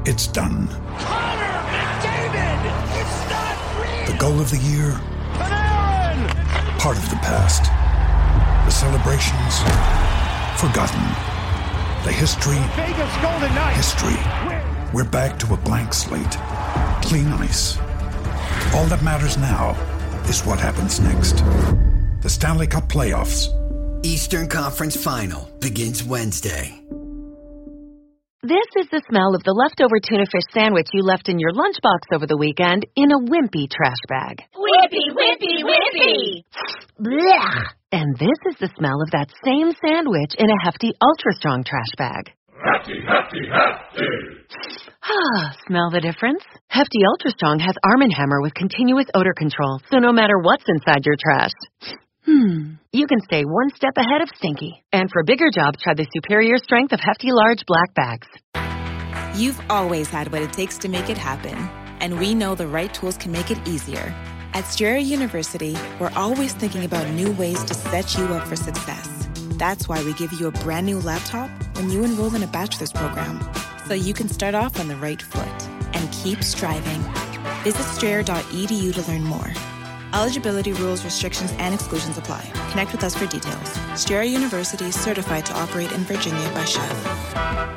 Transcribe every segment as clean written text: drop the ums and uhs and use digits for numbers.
It's done. Connor McDavid! It's not real! The goal of the year? Panarin! Part of the past. The celebrations? Forgotten. The history? Vegas Golden Knights! History. We're back to a blank slate. Clean ice. All that matters now is what happens next. The Stanley Cup Playoffs. Eastern Conference Final begins Wednesday. This is the smell of the leftover tuna fish sandwich you left in your lunchbox over the weekend in a wimpy trash bag. Wimpy, wimpy, wimpy! Blech! And this is the smell of that same sandwich in a hefty, ultra-strong trash bag. Hefty, hefty, hefty! Smell the difference? Hefty Ultra Strong has Arm & Hammer with continuous odor control, so no matter what's inside your trash, you can stay one step ahead of stinky. And for bigger jobs, try the superior strength of Hefty Large Black Bags. You've always had what it takes to make it happen, and we know the right tools can make it easier. At Strayer University, we're always thinking about new ways to set you up for success. That's why we give you a brand new laptop when you enroll in a bachelor's program, so you can start off on the right foot and keep striving. Visit strayer.edu to learn more. Eligibility rules, restrictions, and exclusions apply. Connect with us for details. Strayer University is certified to operate in Virginia by Chef.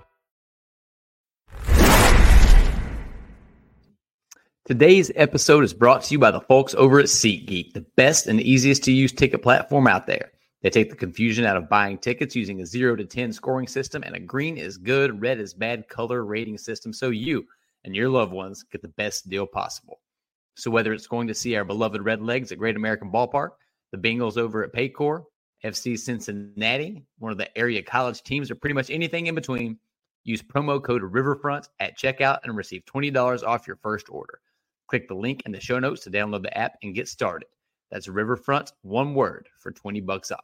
Today's episode is brought to you by the folks over at SeatGeek, the best and easiest to use ticket platform out there. They take the confusion out of buying tickets using a 0 to 10 scoring system and a green is good, red is bad color rating system so you and your loved ones get the best deal possible. So whether it's going to see our beloved Redlegs at Great American Ballpark, the Bengals over at Paycor, FC Cincinnati, one of the area college teams, or pretty much anything in between, use promo code Riverfront at checkout and receive $20 off your first order. Click the link in the show notes to download the app and get started. That's Riverfront, one word, for $20 off.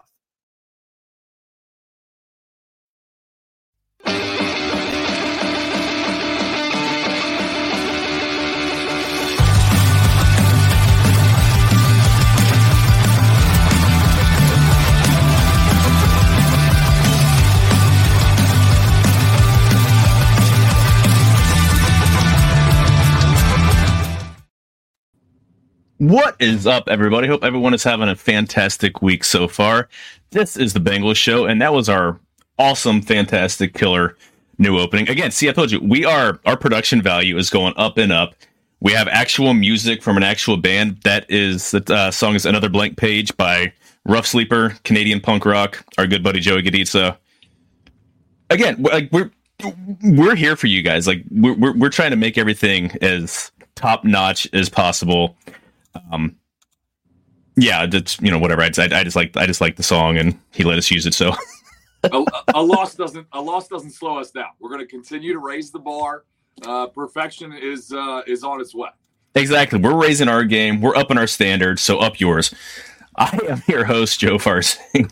What is up, everybody? Hope everyone is having a fantastic week so far. This is the Bengals Show, and that was our awesome, fantastic, killer new opening. Again, see, I told you, our production value is going up and up. We have actual music from an actual band. That song is Another Blank Page by Rough Sleeper, Canadian punk rock, our good buddy Joey Gaditza. Again, like we're here for you guys. Like we're trying to make everything as top notch as possible. Yeah, that's, whatever. I just like the song, and he let us use it. So a loss doesn't slow us down. We're going to continue to raise the bar. Perfection is on its way. Exactly. We're raising our game. We're upping our standards. So up yours. I am your host, Joe Farsing.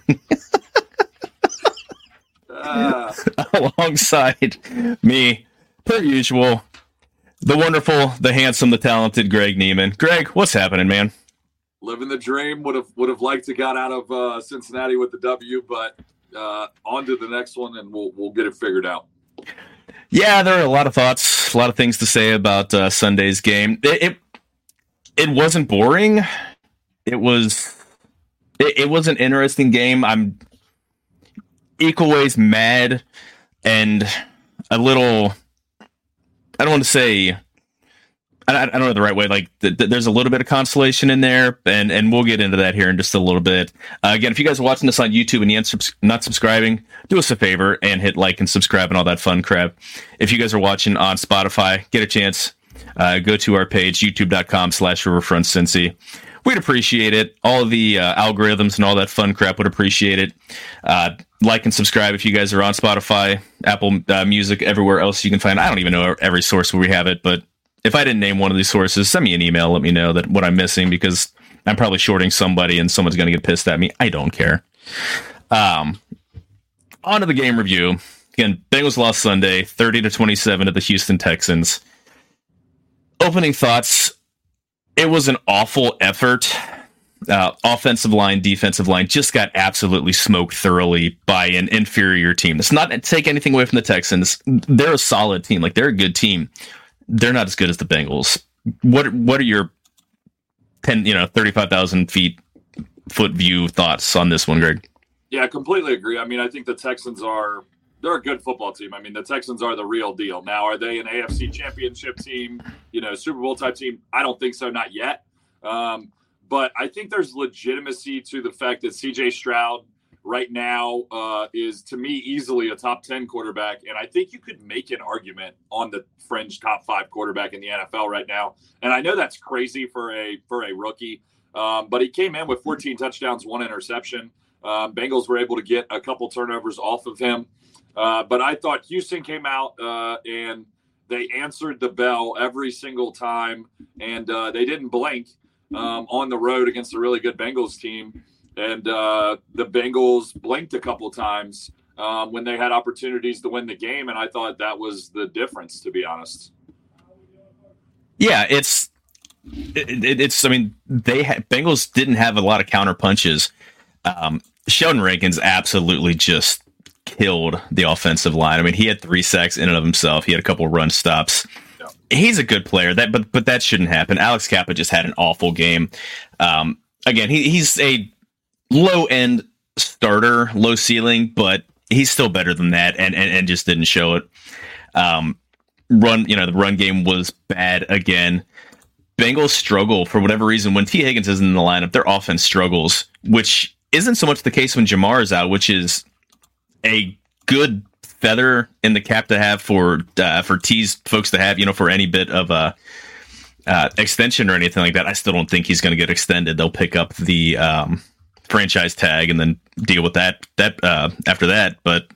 Alongside me, per usual, the wonderful, the handsome, the talented Greg Neiman. Greg, what's happening, man? Living the dream. Would have liked to got out of Cincinnati with the W, but on to the next one, and we'll get it figured out. Yeah, there are a lot of thoughts, a lot of things to say about Sunday's game. It wasn't boring. It was an interesting game. I'm equal ways mad and a little. I don't want to say. I don't know the right way. Like there's a little bit of consolation in there, and we'll get into that here in just a little bit. Again, if you guys are watching this on YouTube and you're not subscribing, do us a favor and hit like and subscribe and all that fun crap. If you guys are watching on Spotify, get a chance, go to our page, youtube.com/RiverfrontCincy. We'd appreciate it. All of the algorithms and all that fun crap would appreciate it. Like and subscribe if you guys are on Spotify, Apple Music, everywhere else you can find. I don't even know every source where we have it, but if I didn't name one of these sources, send me an email. Let me know that what I'm missing, because I'm probably shorting somebody and someone's going to get pissed at me. I don't care. On to the game review. Again, Bengals lost Sunday, 30-27 to the Houston Texans. Opening thoughts. It was an awful effort. offensive line, defensive line just got absolutely smoked thoroughly by an inferior team. That's not to take anything away from the Texans. They're a solid team. Like, they're a good team. They're not as good as the Bengals. What are your 35,000 foot view thoughts on this one, Greg? Yeah, I completely agree. I mean, I think the Texans they're a good football team. I mean, the Texans are the real deal. Now, are they an AFC championship team, Super Bowl type team? I don't think so, not yet. But I think there's legitimacy to the fact that C.J. Stroud right now is, to me, easily a top 10 quarterback. And I think you could make an argument on the fringe top 5 quarterback in the NFL right now. And I know that's crazy for a rookie, but he came in with 14 touchdowns, 1 interception. Bengals were able to get a couple turnovers off of him. But I thought Houston came out and they answered the bell every single time, and they didn't blink on the road against a really good Bengals team. And the Bengals blinked a couple times when they had opportunities to win the game, and I thought that was the difference, to be honest. Yeah, it's. I mean, Bengals didn't have a lot of counter punches. Sheldon Rankins absolutely just killed the offensive line. I mean, he had 3 sacks in and of himself. He had a couple run stops. Yeah. He's a good player. But that shouldn't happen. Alex Kappa just had an awful game. Again, he's a low end starter, low ceiling, but he's still better than that, and just didn't show it. The run game was bad again. Bengals struggle for whatever reason when T. Higgins isn't in the lineup. Their offense struggles, which isn't so much the case when Jamar is out, which is a good feather in the cap to have for T's folks to have, for any bit of extension or anything like that. I still don't think he's going to get extended. They'll pick up the franchise tag and then deal with that after that. But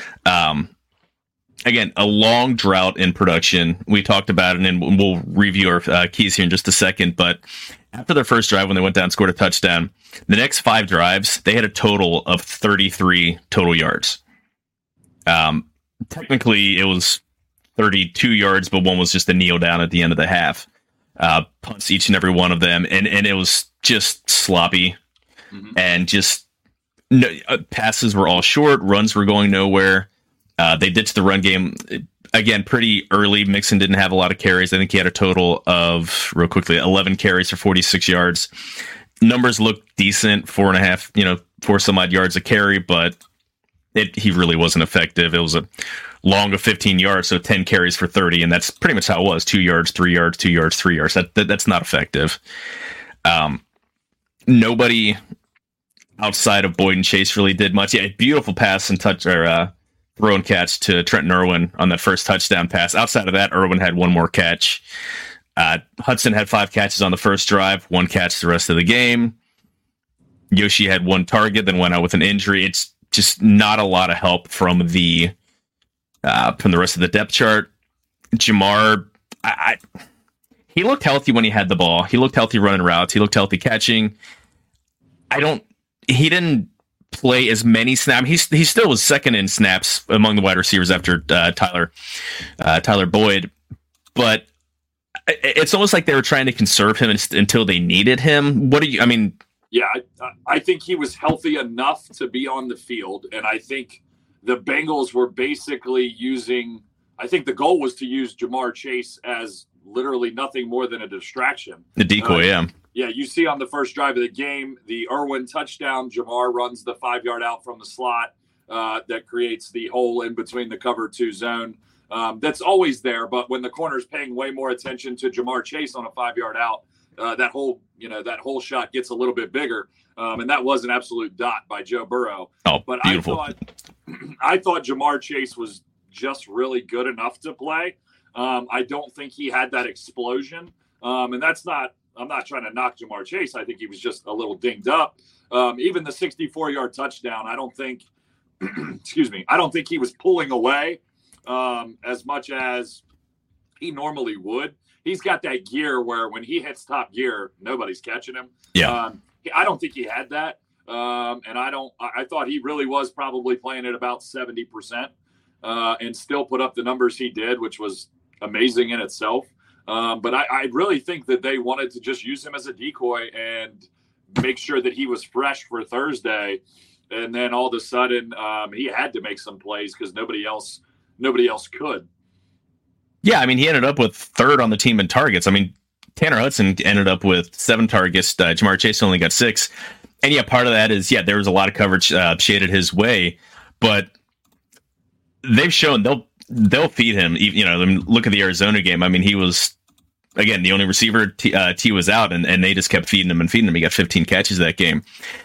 again, a long drought in production. We talked about it, and we'll review our keys here in just a second. But after their first drive, when they went down and scored a touchdown, the next 5 drives, they had a total of 33 total yards. Technically, it was 32 yards, but one was just a kneel down at the end of the half. Punts each and every one of them, and it was just sloppy. Mm-hmm. And just passes were all short, runs were going nowhere. They ditched the run game again pretty early. Mixon didn't have a lot of carries. I think he had a total of, real quickly, 11 carries for 46 yards. Numbers look decent, 4 some odd yards a carry, but he really wasn't effective. It was a long of 15 yards, so 10 carries for 30, and that's pretty much how it was: 2 yards, 3 yards, 2 yards, 3 yards. That's not effective. Nobody outside of Boyd and Chase really did much. Yeah, beautiful pass and touch or throw and catch to Trenton Irwin on that first touchdown pass. Outside of that, Irwin had one more catch. Hudson had 5 catches on the first drive, 1 catch the rest of the game. Yoshi had 1 target, then went out with an injury. It's just not a lot of help from the rest of the depth chart. Jamar, he looked healthy when he had the ball. He looked healthy running routes. He looked healthy catching. He didn't play as many snaps. He still was second in snaps among the wide receivers after Tyler Boyd, but it's almost like they were trying to conserve him until they needed him. Yeah, I think he was healthy enough to be on the field, and I think the Bengals were basically using. I think the goal was to use Jamar Chase as literally nothing more than a distraction. The decoy, yeah. Yeah, you see on the first drive of the game, the Irwin touchdown, Jamar runs the 5-yard out from the slot that creates the hole in between the cover 2 zone. That's always there, but when the corner's paying way more attention to Jamar Chase on a 5-yard out, that whole shot gets a little bit bigger. And that was an absolute dot by Joe Burrow. Oh, but beautiful. I thought Jamar Chase was just really good enough to play. I don't think he had that explosion. And I'm not trying to knock Jamar Chase. I think he was just a little dinged up. Even the 64-yard touchdown, I don't think he was pulling away as much as he normally would. He's got that gear where when he hits top gear, nobody's catching him. Yeah. I don't think he had that. And I thought he really was probably playing at about 70% and still put up the numbers he did, which was amazing in itself. But I really think that they wanted to just use him as a decoy and make sure that he was fresh for Thursday. And then all of a sudden, he had to make some plays because nobody else could. Yeah, I mean, he ended up with third on the team in targets. I mean, Tanner Hudson ended up with 7 targets. Ja'Marr Chase only got 6. And yeah, part of that is, there was a lot of coverage shaded his way, but they've shown they'll feed him. You know, I mean, look at the Arizona game. I mean, he was, again, the only receiver. T was out, and they just kept feeding him. He got 15 catches that game.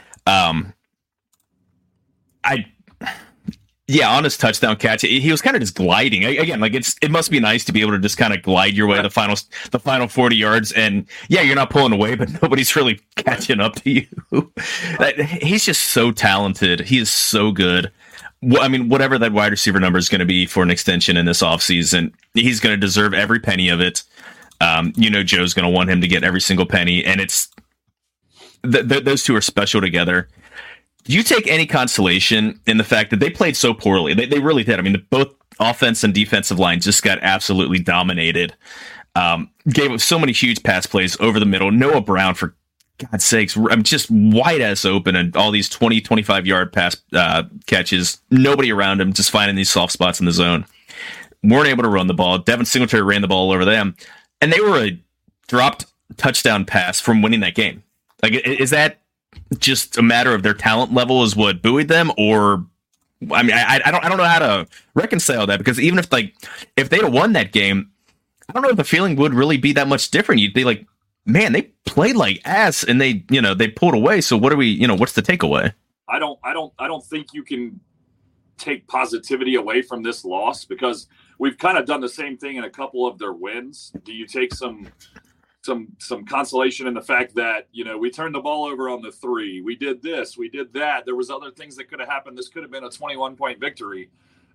On his touchdown catch, he was kind of just gliding. Again, like it must be nice to be able to just kind of glide your way the final 40 yards, and you're not pulling away, but nobody's really catching up to you. He's just so talented. He is so good. I mean, whatever that wide receiver number is going to be for an extension in this offseason, he's going to deserve every penny of it. Joe's going to want him to get every single penny, and it's those two are special together. Do you take any consolation in the fact that they played so poorly? They really did. I mean, both offense and defensive lines just got absolutely dominated. Gave up so many huge pass plays over the middle. Noah Brown, for God's sakes, I'm just wide ass open, and all these 20, 25-yard pass catches. Nobody around him, just finding these soft spots in the zone. Weren't able to run the ball. Devin Singletary ran the ball over them, and they were a dropped touchdown pass from winning that game. Like, is that just a matter of their talent level is what buoyed them? Or, I mean, I don't know how to reconcile that, because even if they'd have won that game, I don't know if the feeling would really be that much different. You'd be like, man, they played like ass, and they pulled away. So what are we, what's the takeaway? I don't think you can take positivity away from this loss, because we've kind of done the same thing in a couple of their wins. Do you take some consolation in the fact that, we turned the ball over on the 3, we did this, we did that, there was other things that could have happened, this could have been a 21-point victory.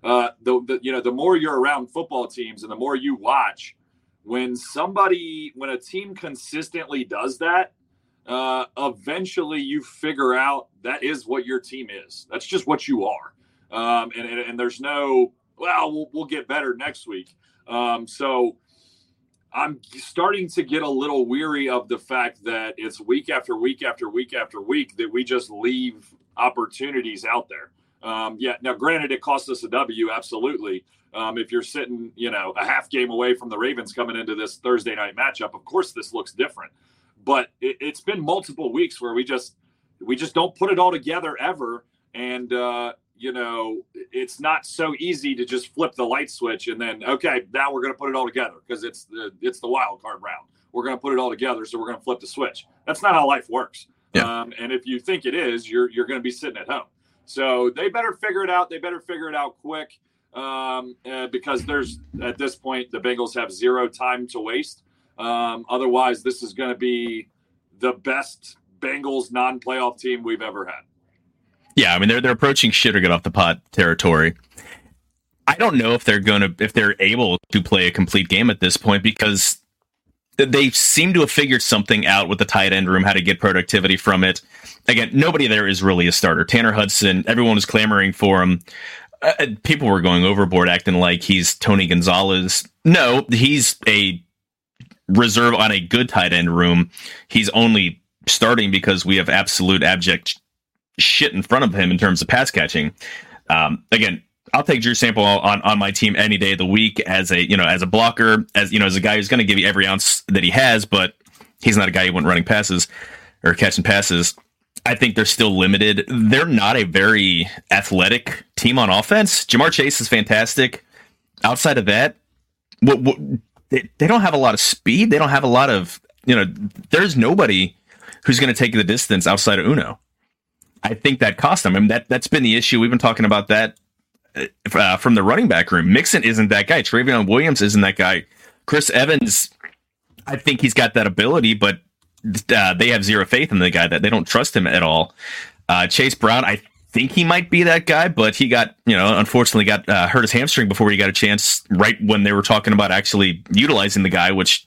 The more you're around football teams and the more you watch, when a team consistently does that, eventually you figure out that is what your team is. That's just what you are. And there's no, we'll get better next week. So I'm starting to get a little weary of the fact that it's week after week after week after week that we just leave opportunities out there. Now, granted, it cost us a W, absolutely. If you're sitting, a half game away from the Ravens coming into this Thursday night matchup, of course this looks different. But it's been multiple weeks where we just don't put it all together ever. And, it's not so easy to just flip the light switch and then, okay, now we're going to put it all together because it's the wild card round. We're going to put it all together, so we're going to flip the switch. That's not how life works. Yeah. And if you think it is, you're going to be sitting at home. So they better figure it out. They better figure it out quick, because at this point, the Bengals have 0 time to waste. Otherwise, this is going to be the best Bengals non-playoff team we've ever had. Yeah, I mean, they're approaching shit or get off the pot territory. I don't know if they're able to play a complete game at this point, because they seem to have figured something out with the tight end room, how to get productivity from it. Again, nobody there is really a starter. Tanner Hudson, everyone was clamoring for him. People were going overboard, acting like he's Tony Gonzalez. No, he's a reserve on a good tight end room. He's only starting because we have absolute abject shit in front of him in terms of pass catching. Again, I'll take Drew Sample on my team any day of the week as a blocker, as a guy who's going to give you every ounce that he has, but he's not a guy who went running passes or catching passes. I think they're still limited. They're not a very athletic team on offense. Ja'Marr Chase is fantastic. Outside of that, they don't have a lot of speed. They don't have a lot of, there's nobody who's going to take the distance outside of Uno. I think that cost them. I mean, that's been the issue. We've been talking about that from the running back room. Mixon isn't that guy. Travion Williams isn't that guy. Chris Evans, I think he's got that ability, but they have 0 faith in the guy. That they don't trust him at all. Chase Brown, I think he might be that guy, but he got, unfortunately got hurt his hamstring before he got a chance right when they were talking about actually utilizing the guy, which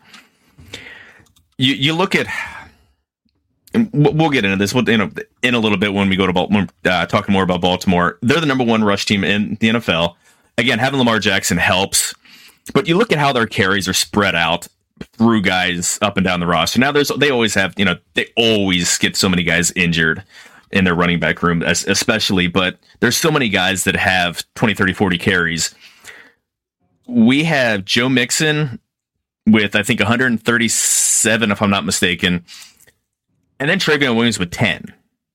you look at. And we'll get into this in a little bit when we go to Baltimore, talking more about Baltimore. They're the number 1 rush team in the NFL. Again, having Lamar Jackson helps, but you look at how their carries are spread out. threw guys up and down the roster. Now they always have, they always get so many guys injured in their running back room, especially, but there's so many guys that have 20, 30, 40 carries. We have Joe Mixon with, I think, 137, if I'm not mistaken, and then Trayveon Williams with 10.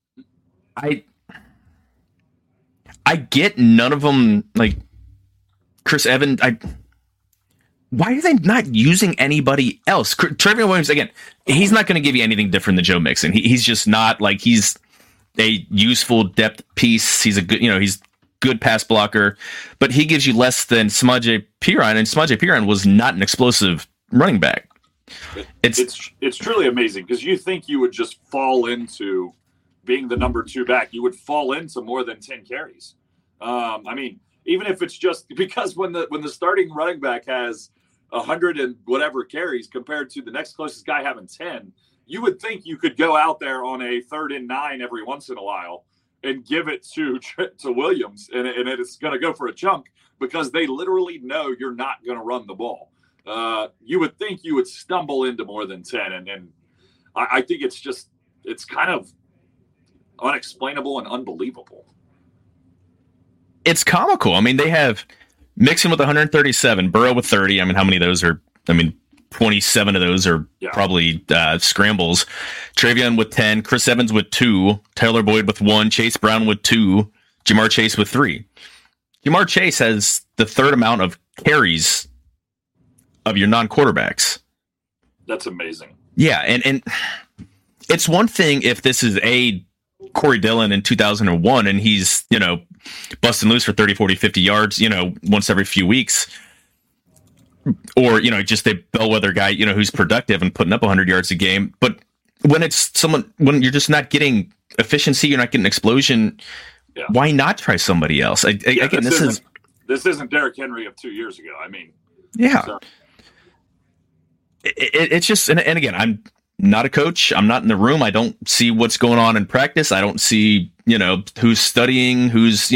I get none of them, like Chris Evans. Why are they not using anybody else? Trayveon Williams, again, he's not going to give you anything different than Joe Mixon. He's just not, like, he's a useful depth piece. He's a good, he's good pass blocker, but he gives you less than Samaje Perine, and Samaje Perine was not an explosive running back. It's truly amazing, because you think you would just fall into being the number 2 back. You would fall into more than 10 carries. I mean, even if it's just because when the starting running back has 100 and whatever carries compared to the next closest guy having 10, you would think you could go out there on a 3rd and 9 every once in a while and give it to Williams, and it's going to go for a chunk, because they literally know you're not going to run the ball. You would think you would stumble into more than 10, and I think it's kind of unexplainable and unbelievable. It's comical. I mean, they have Mixon with 137, Burrow with 30. I mean, how many of those are, 27 of those are probably scrambles. Trayveon with 10, Chris Evans with 2, Tyler Boyd with 1, Chase Brown with 2, Jamar Chase with 3. Jamar Chase has the 3rd amount of carries of your non-quarterbacks. That's amazing. Yeah, and it's one thing if this is Corey Dillon in 2001 and he's, busting loose for 30, 40, 50 yards, once every few weeks. Or, just a bellwether guy, who's productive and putting up 100 yards a game. But when it's when you're just not getting efficiency, you're not getting explosion, why not try somebody else? Again, this isn't Derrick Henry of 2 years ago. I mean, so. It's just, and again, I'm not a coach. I'm not in the room. I don't see what's going on in practice. I don't see, who's studying, who's,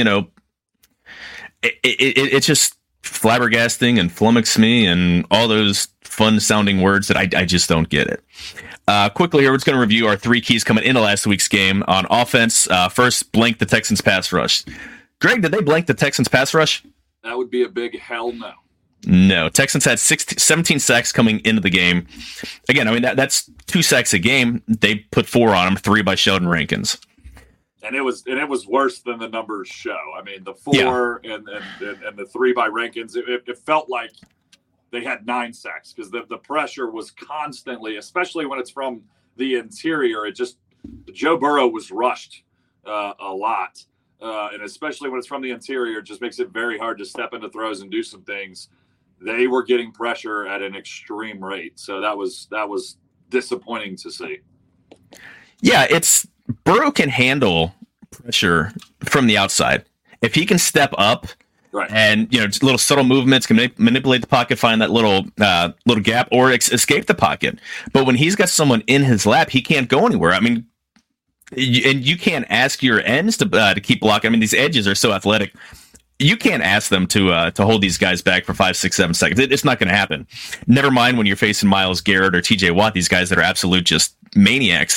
it's just flabbergasting and flummox me and all those fun sounding words that I just don't get it. Quickly here, we're just going to review our 3 keys coming into last week's game on offense. First, blank the Texans pass rush. Greg, did they blank the Texans pass rush? That would be a big hell no. No, Texans had 17 sacks coming into the game. Again, that's 2 sacks a game. They put 4 on them, 3 by Sheldon Rankins. And it was worse than the numbers show. I mean, the 4 and the 3 by Rankins, it felt like they had 9 sacks, because the pressure was constantly, especially when it's from the interior. Joe Burrow was rushed a lot, and especially when it's from the interior, it just makes it very hard to step into throws and do some things. They were getting pressure at an extreme rate, so that was disappointing to see. Yeah, Burrow can handle pressure from the outside. If he can step up, right, and just little subtle movements, can manipulate the pocket, find that little gap, or escape the pocket. But when he's got someone in his lap, he can't go anywhere. I mean, and you can't ask your ends to keep blocking. I mean, these edges are so athletic. You can't ask them to hold these guys back for 5, 6, 7 seconds. It's not going to happen. Never mind when you're facing Myles Garrett or T.J. Watt, these guys that are absolute just maniacs.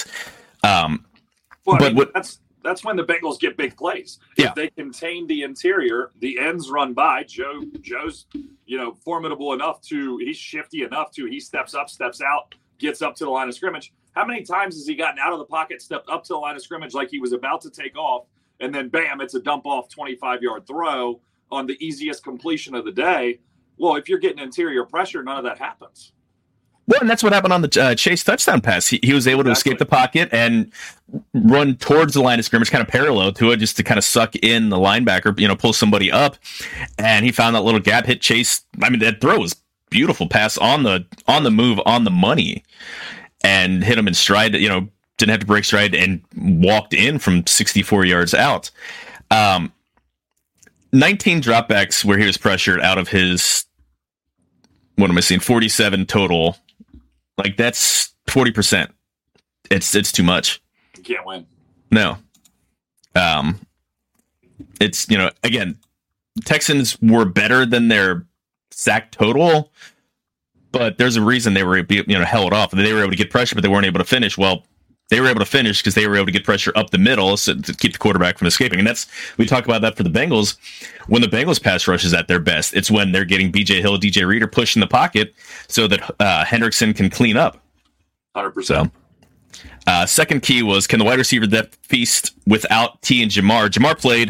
That's when the Bengals get big plays. Yeah. If they contain the interior, the ends run by. Joe's formidable enough he's shifty enough he steps up, steps out, gets up to the line of scrimmage. How many times has he gotten out of the pocket, stepped up to the line of scrimmage like he was about to take off, and then bam, it's a dump off 25-yard throw on the easiest completion of the day? Well, if you're getting interior pressure, none of that happens. Well, and that's what happened on the Chase touchdown pass. He was able to escape the pocket and run towards the line of scrimmage, kind of parallel to it, just to kind of suck in the linebacker, pull somebody up. And he found that little gap, hit Chase. I mean, that throw was beautiful pass on the move, on the money, and hit him in stride. Didn't have to break stride and walked in from 64 yards out. 19 dropbacks where he was pressured out of his, 47 total. Like, that's 40%. It's too much. You can't win. No. It's, again, Texans were better than their sack total, but there's a reason they were held off. They were able to get pressure, but they weren't able to finish. Well, they were able to finish because they were able to get pressure up the middle to keep the quarterback from escaping. And we talk about that for the Bengals. When the Bengals pass rush is at their best, it's when they're getting B.J. Hill, DJ Reader push in the pocket so that Hendrickson can clean up. 100%. So, second key was, can the wide receiver depth feast without T and Jamar? Jamar played.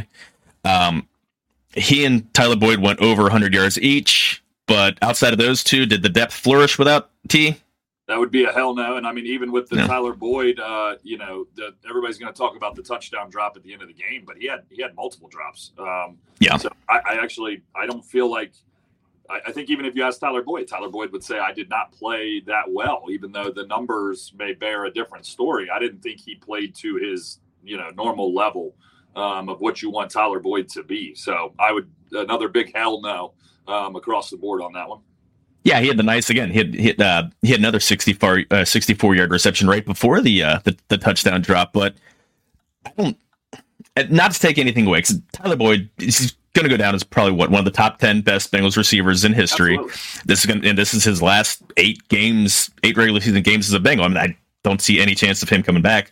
He and Tyler Boyd went over 100 yards each. But outside of those two, did the depth flourish without T? That would be a hell no. And I mean, even with the Tyler Boyd, everybody's going to talk about the touchdown drop at the end of the game, but he had multiple drops. So I don't feel like I think even if you ask Tyler Boyd would say I did not play that well, even though the numbers may bear a different story. I didn't think he played to his normal level of what you want Tyler Boyd to be. So I would another big hell no across the board on that one. Yeah, he had the nice again. He had another 64-yard reception right before the touchdown drop. But I don't, not to take anything away, because Tyler Boyd is going to go down as probably one of the top 10 best Bengals receivers in history. Absolutely. This is his last 8 regular season games as a Bengal. I mean, I don't see any chance of him coming back.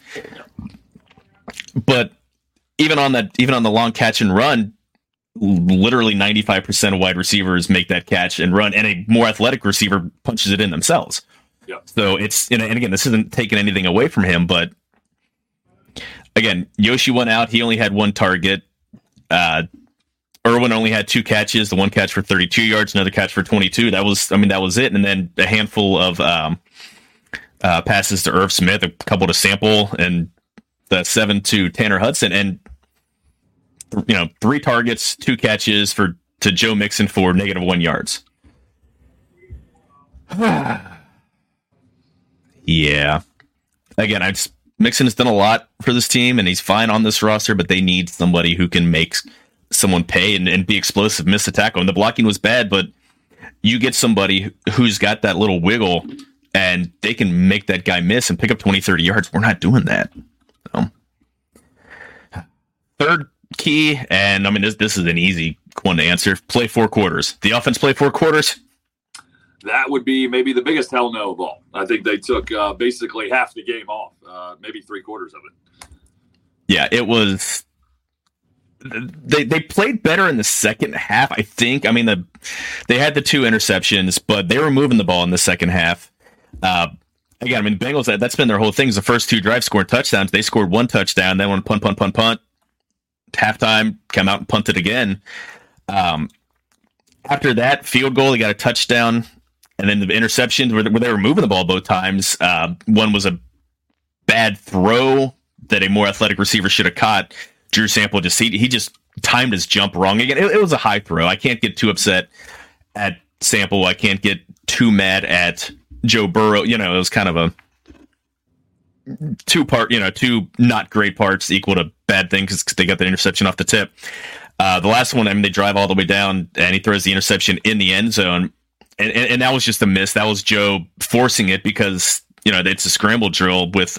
But even on the long catch and run, literally 95% of wide receivers make that catch and run, and a more athletic receiver punches it in themselves. Yeah. So it's, and again, this isn't taking anything away from him, but again, Yoshi went out. He only had 1 target. Irwin only had 2 catches, the 1 catch for 32 yards, another catch for 22. That was it. And then a handful of passes to Irv Smith, a couple to Sample, and the 7 to Tanner Hudson, and 3 targets, 2 catches to Joe Mixon for -1 yards. Yeah. Again, Mixon has done a lot for this team, and he's fine on this roster, but they need somebody who can make someone pay and be explosive, miss a tackle. And the blocking was bad, but you get somebody who's got that little wiggle, and they can make that guy miss and pick up 20, 30 yards. We're not doing that. So. Third key, and I mean, this is an easy one to answer. Play 4 quarters. The offense play 4 quarters? That would be maybe the biggest hell no of all. I think they took basically half the game off, maybe 3/4 of it. Yeah, it was. They played better in the second half, I think. I mean, they had the 2 interceptions, but they were moving the ball in the second half. Again, I mean, Bengals, that's been their whole thing. The first 2 drives scored touchdowns. They scored 1 touchdown, then went punt. Halftime, come out and punted again. After that field goal, they got a touchdown, and then the interceptions where they were moving the ball both times. One was a bad throw that a more athletic receiver should have caught. Drew Sample he just timed his jump wrong. Again, it was a high throw. I can't get too upset at Sample. I can't get too mad at Joe Burrow. It was kind of a 2 not great parts equal to bad thing because they got the interception off the tip. The last one, I mean, they drive all the way down and he throws the interception in the end zone. And that was just a miss. That was Joe forcing it because, it's a scramble drill with,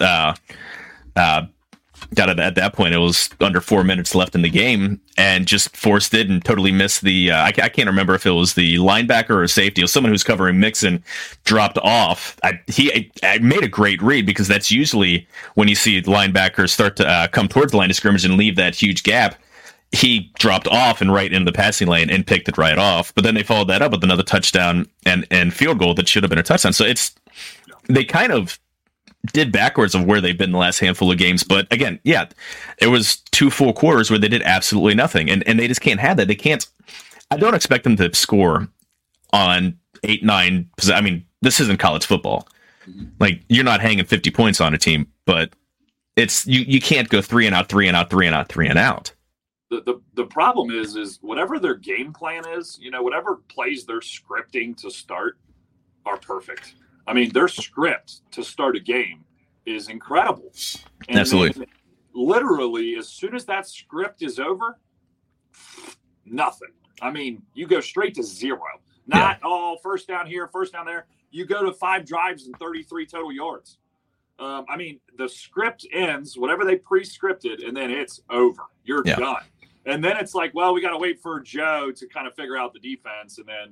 at that point, it was under 4 minutes left in the game and just forced it and totally missed the, I can't remember if it was the linebacker or safety. It was someone who's covering Mixon dropped off. I made a great read because that's usually when you see linebackers start to come towards the line of scrimmage and leave that huge gap. He dropped off and right into the passing lane and picked it right off. But then they followed that up with another touchdown and field goal that should have been a touchdown. So they kind of did backwards of where they've been the last handful of games. But again, yeah, it was 2 full quarters where they did absolutely nothing. And they just can't have that. They can't. I don't expect them to score on 8, 9. I mean, this isn't college football. Like, you're not hanging 50 points on a team, but it's you can't go 3 and out, 3 and out, 3 and out, 3 and out. The problem is whatever their game plan is, whatever plays they're scripting to start are perfect. I mean, their script to start a game is incredible. And absolutely. Literally, as soon as that script is over, nothing. I mean, you go straight to 0. Not, first down here, first down there. You go to 5 drives and 33 total yards. I mean, the script ends, whatever they pre-scripted, and then it's over. You're done. And then it's like, well, we got to wait for Joe to kind of figure out the defense, and then,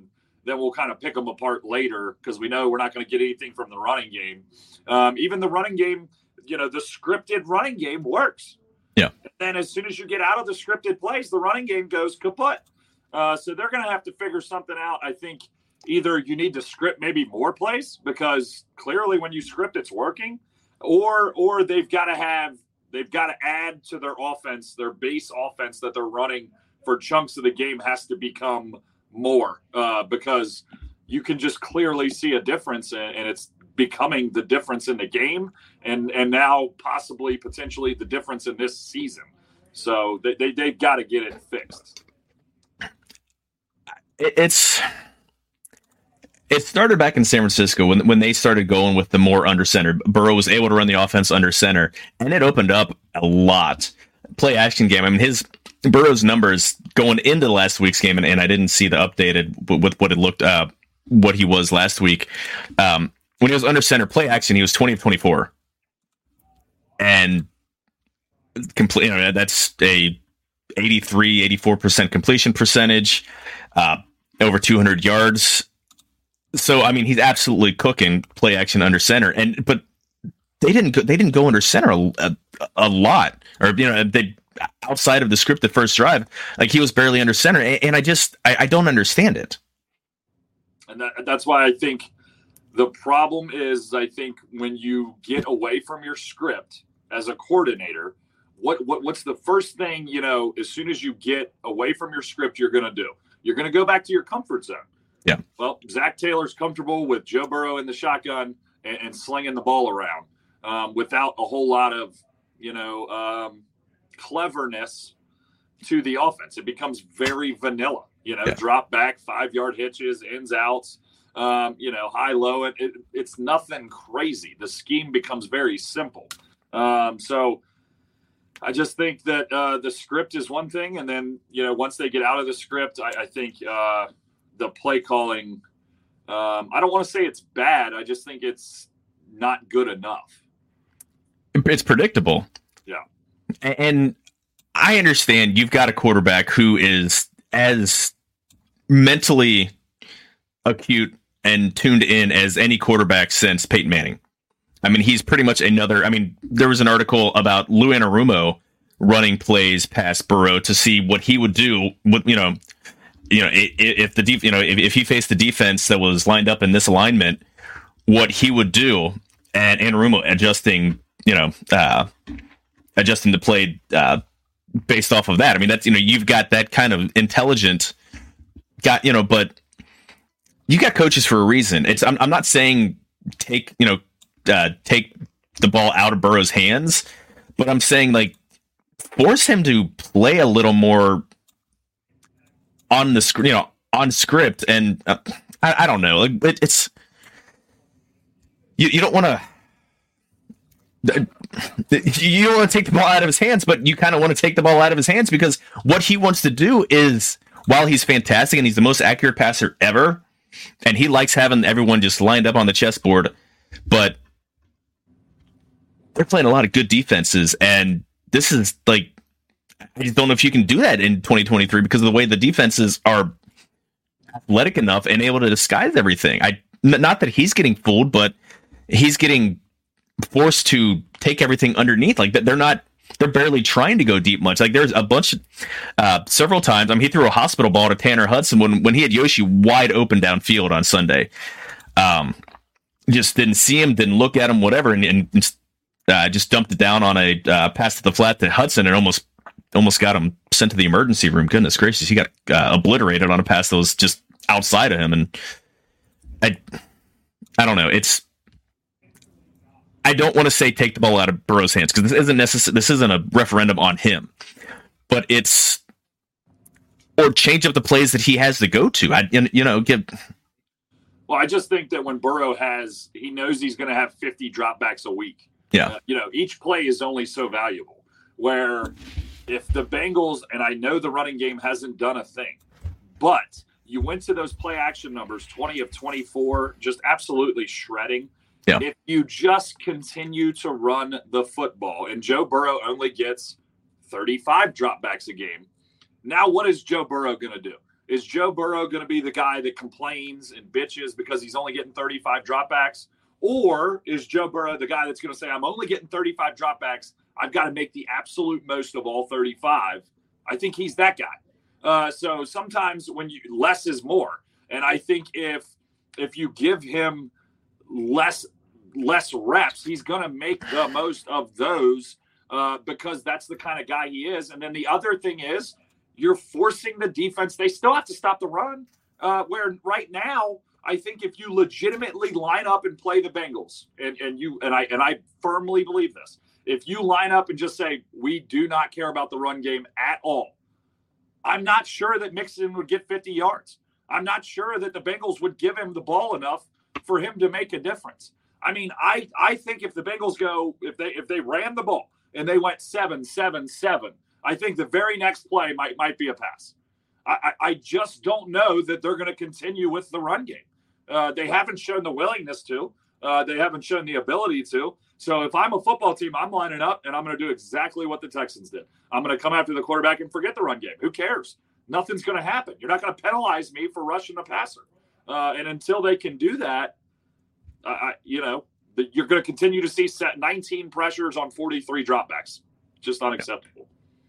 then we'll kind of pick them apart later because we know we're not going to get anything from the running game. Even the running game, the scripted running game works. Yeah. And then as soon as you get out of the scripted plays, the running game goes kaput. So they're going to have to figure something out. I think either you need to script maybe more plays because clearly when you script, it's working, or they've got to add to their offense, their base offense that they're running for chunks of the game has to become more because you can just clearly see a difference and it's becoming the difference in the game and now potentially the difference in this season. So they've got to get it fixed. It started back in San Francisco when they started going with the more under center. Burrow was able to run the offense under center, and it opened up a lot. Play action game. I mean, Burrow's numbers going into last week's game, and I didn't see the updated with what it looked what he was last week. When he was under center play action, he was 20 of 24, and complete. That's a 84% completion percentage, over 200 yards. So I mean, he's absolutely cooking play action under center, but they didn't go under center a lot, or they outside of the scripted first drive, like he was barely under center, and I don't understand it. And that's why I think the problem is, I think when you get away from your script as a coordinator, what's the first thing, as soon as you get away from your script, you're going to do? You're going to go back to your comfort zone. Yeah. Well, Zach Taylor's comfortable with Joe Burrow in the shotgun and slinging the ball around without a whole lot of, cleverness to the offense. It becomes very vanilla, drop back, 5-yard hitches, ins, outs, high, low. It's nothing crazy. The scheme becomes very simple. So I just think that the script is one thing. And then, once they get out of the script, I think the play calling, I don't want to say it's bad. I just think it's not good enough. It's predictable. Yeah. And I understand you've got a quarterback who is as mentally acute and tuned in as any quarterback since Peyton Manning. I mean, he's pretty much there was an article about Lou Anarumo running plays past Burrow to see what he would do with, if he faced the defense that was lined up in this alignment, what he would do, and Anarumo adjusting the play based off of that. I mean, that's, you've got that kind of intelligent but you got coaches for a reason. I'm not saying take the ball out of Burrow's hands, but I'm saying force him to play a little more on the on script. And I don't know, it's you don't want to. You don't want to take the ball out of his hands, but you kind of want to take the ball out of his hands because what he wants to do is, while he's fantastic and he's the most accurate passer ever, and he likes having everyone just lined up on the chessboard, but they're playing a lot of good defenses, and this is I just don't know if you can do that in 2023 because of the way the defenses are athletic enough and able to disguise everything. Not that he's getting fooled, but he's getting forced to take everything underneath. They're barely trying to go deep much. There's a bunch, several times. He threw a hospital ball to Tanner Hudson when he had Yoshi wide open downfield on Sunday. Just didn't see him, didn't look at him, whatever, and just dumped it down on a pass to the flat to Hudson and almost got him sent to the emergency room. Goodness gracious, he got obliterated on a pass that was just outside of him. And I don't know. I don't want to say take the ball out of Burrow's hands because this isn't a referendum on him, but or change up the plays that he has to go to. Well, I just think that when Burrow he knows he's going to have 50 dropbacks a week. Yeah. Each play is only so valuable. Where if the Bengals, and I know the running game hasn't done a thing, but you went to those play action numbers, 20 of 24, just absolutely shredding. Yeah. If you just continue to run the football, and Joe Burrow only gets 35 dropbacks a game, now what is Joe Burrow going to do? Is Joe Burrow going to be the guy that complains and bitches because he's only getting 35 dropbacks? Or is Joe Burrow the guy that's going to say, I'm only getting 35 dropbacks, I've got to make the absolute most of all 35? I think he's that guy. So sometimes when less is more. And I think if you give him less reps, he's going to make the most of those because that's the kind of guy he is. And then the other thing is you're forcing the defense. They still have to stop the run. Where right now, I think if you legitimately line up and play the Bengals, and I firmly believe this, if you line up and just say, we do not care about the run game at all, I'm not sure that Mixon would get 50 yards. I'm not sure that the Bengals would give him the ball enough for him to make a difference. I mean, I think if the Bengals if they ran the ball and they went 7-7-7, I think the very next play might be a pass. I just don't know that they're going to continue with the run game. They haven't shown the willingness to. They haven't shown the ability to. So if I'm a football team, I'm lining up, and I'm going to do exactly what the Texans did. I'm going to come after the quarterback and forget the run game. Who cares? Nothing's going to happen. You're not going to penalize me for rushing the passer. And until they can do that, you're going to continue to see 19 pressures on 43 dropbacks. Just unacceptable.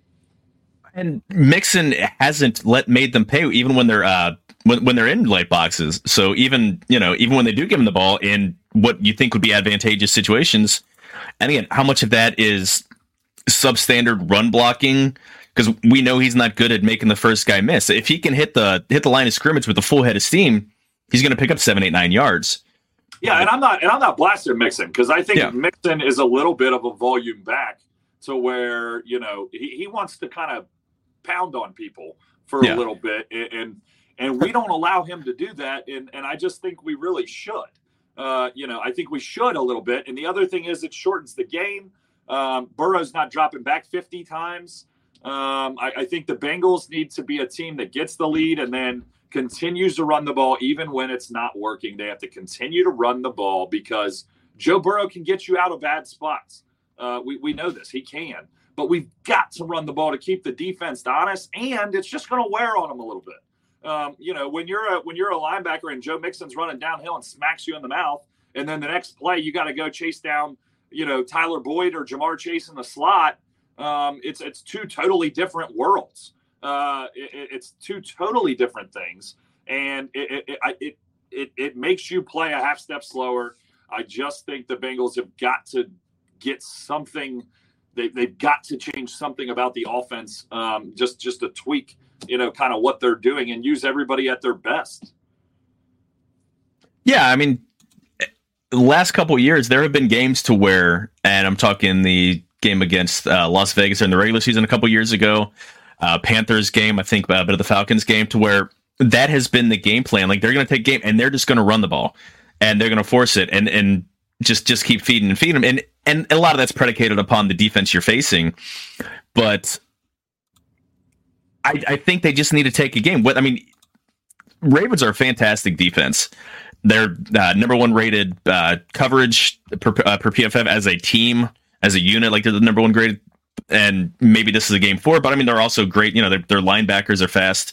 And Mixon hasn't made them pay even when they're when they're in light boxes. So even when they do give him the ball in what you think would be advantageous situations, and again, how much of that is substandard run blocking? Because we know he's not good at making the first guy miss. If he can hit the line of scrimmage with a full head of steam, he's going to pick up 7, 8, 9 yards. Yeah, and I'm not blasting Mixon because I think Mixon is a little bit of a volume back to where he wants to kind of pound on people for a little bit, and we don't allow him to do that, and I just think we really should. I think we should a little bit. And the other thing is it shortens the game. Burrow's not dropping back 50 times. I think the Bengals need to be a team that gets the lead and then continues to run the ball even when it's not working. They have to continue to run the ball because Joe Burrow can get you out of bad spots. We know this. He can. But we've got to run the ball to keep the defense honest, and it's just going to wear on them a little bit. When you're a linebacker and Joe Mixon's running downhill and smacks you in the mouth, and then the next play you got to go chase down, Tyler Boyd or Jamar Chase in the slot. It's two totally different worlds. It's two totally different things, and it makes you play a half step slower. I just think the Bengals have got to get something. They've got to change something about the offense, just to tweak, kind of what they're doing and use everybody at their best. Yeah, I mean, the last couple of years, there have been games to where, and I'm talking the game against Las Vegas in the regular season a couple of years ago, Panthers game, I think a bit of the Falcons game, to where that has been the game plan. Like, they're going to take game and they're just going to run the ball and they're going to force it and just keep feeding them. And a lot of that's predicated upon the defense you're facing. But I think they just need to take a game. Ravens are a fantastic defense. They're number one rated coverage per PFF as a team, as a unit. Like, they're the number one graded. And maybe this is a game 4, but they're also great. Their linebackers are fast.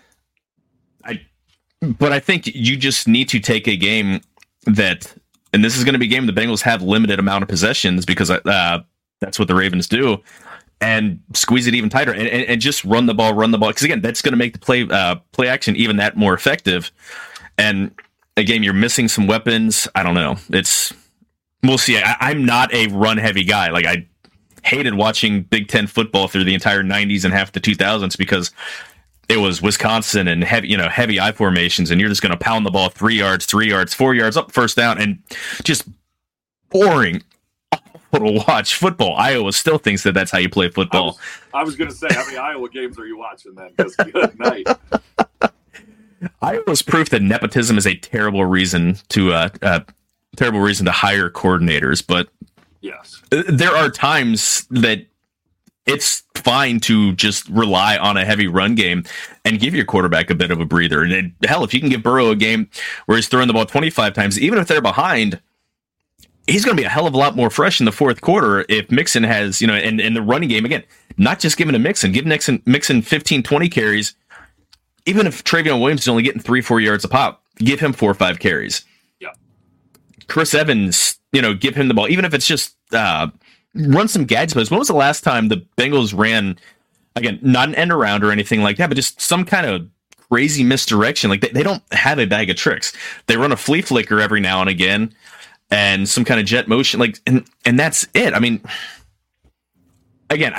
But I think you just need to take a game that. And this is going to be a game the Bengals have limited amount of possessions because that's what the Ravens do, and squeeze it even tighter and just run the ball. Because again, that's going to make the play action even that more effective. And again, you're missing some weapons. I don't know. We'll see. I'm not a run heavy guy. Like, I hated watching Big Ten football through the entire 90s and half the 2000s because it was Wisconsin and heavy I formations, and you're just going to pound the ball 3 yards, 4 yards up first down, and just boring to watch football. Iowa still thinks that that's how you play football. I was going to say, how many Iowa games are you watching then? Because good night. Iowa's proof that nepotism is a terrible reason to hire coordinators, but yes, there are times that it's fine to just rely on a heavy run game and give your quarterback a bit of a breather. And hell, if you can give Burrow a game where he's throwing the ball 25 times, even if they're behind, he's going to be a hell of a lot more fresh in the fourth quarter if Mixon has, and the running game, again, not just giving to Mixon, give Mixon 15, 20 carries, even if Travion Williams is only getting 3-4 yards a pop, give him 4 or 5 carries. Yeah. Chris Evans, give him the ball, even if it's just run some gadget plays. When was the last time the Bengals ran, again, not an end around or anything like that, but just some kind of crazy misdirection? Like they don't have a bag of tricks. They run a flea flicker every now and again and some kind of jet motion, like, and that's it. I mean, again,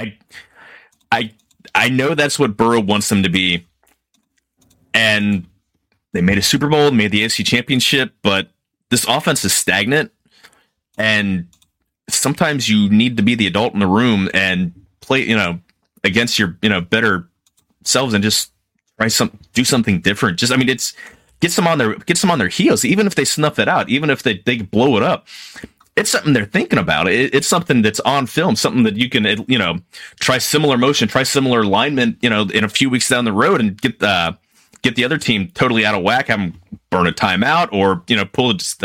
I know that's what Burrow wants them to be, and they made a Super Bowl, made the AFC Championship, but this offense is stagnant, and sometimes you need to be the adult in the room and play, against your, better selves and just do something different. Just, I mean, it's gets them on their heels, even if they snuff it out, even if they blow it up. It's something they're thinking about. It's something that's on film, something that you can, try similar motion, try similar alignment, in a few weeks down the road and get the other team totally out of whack, have them burn a timeout or, pull just,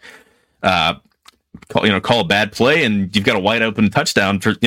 call a bad play and you've got a wide open touchdown for,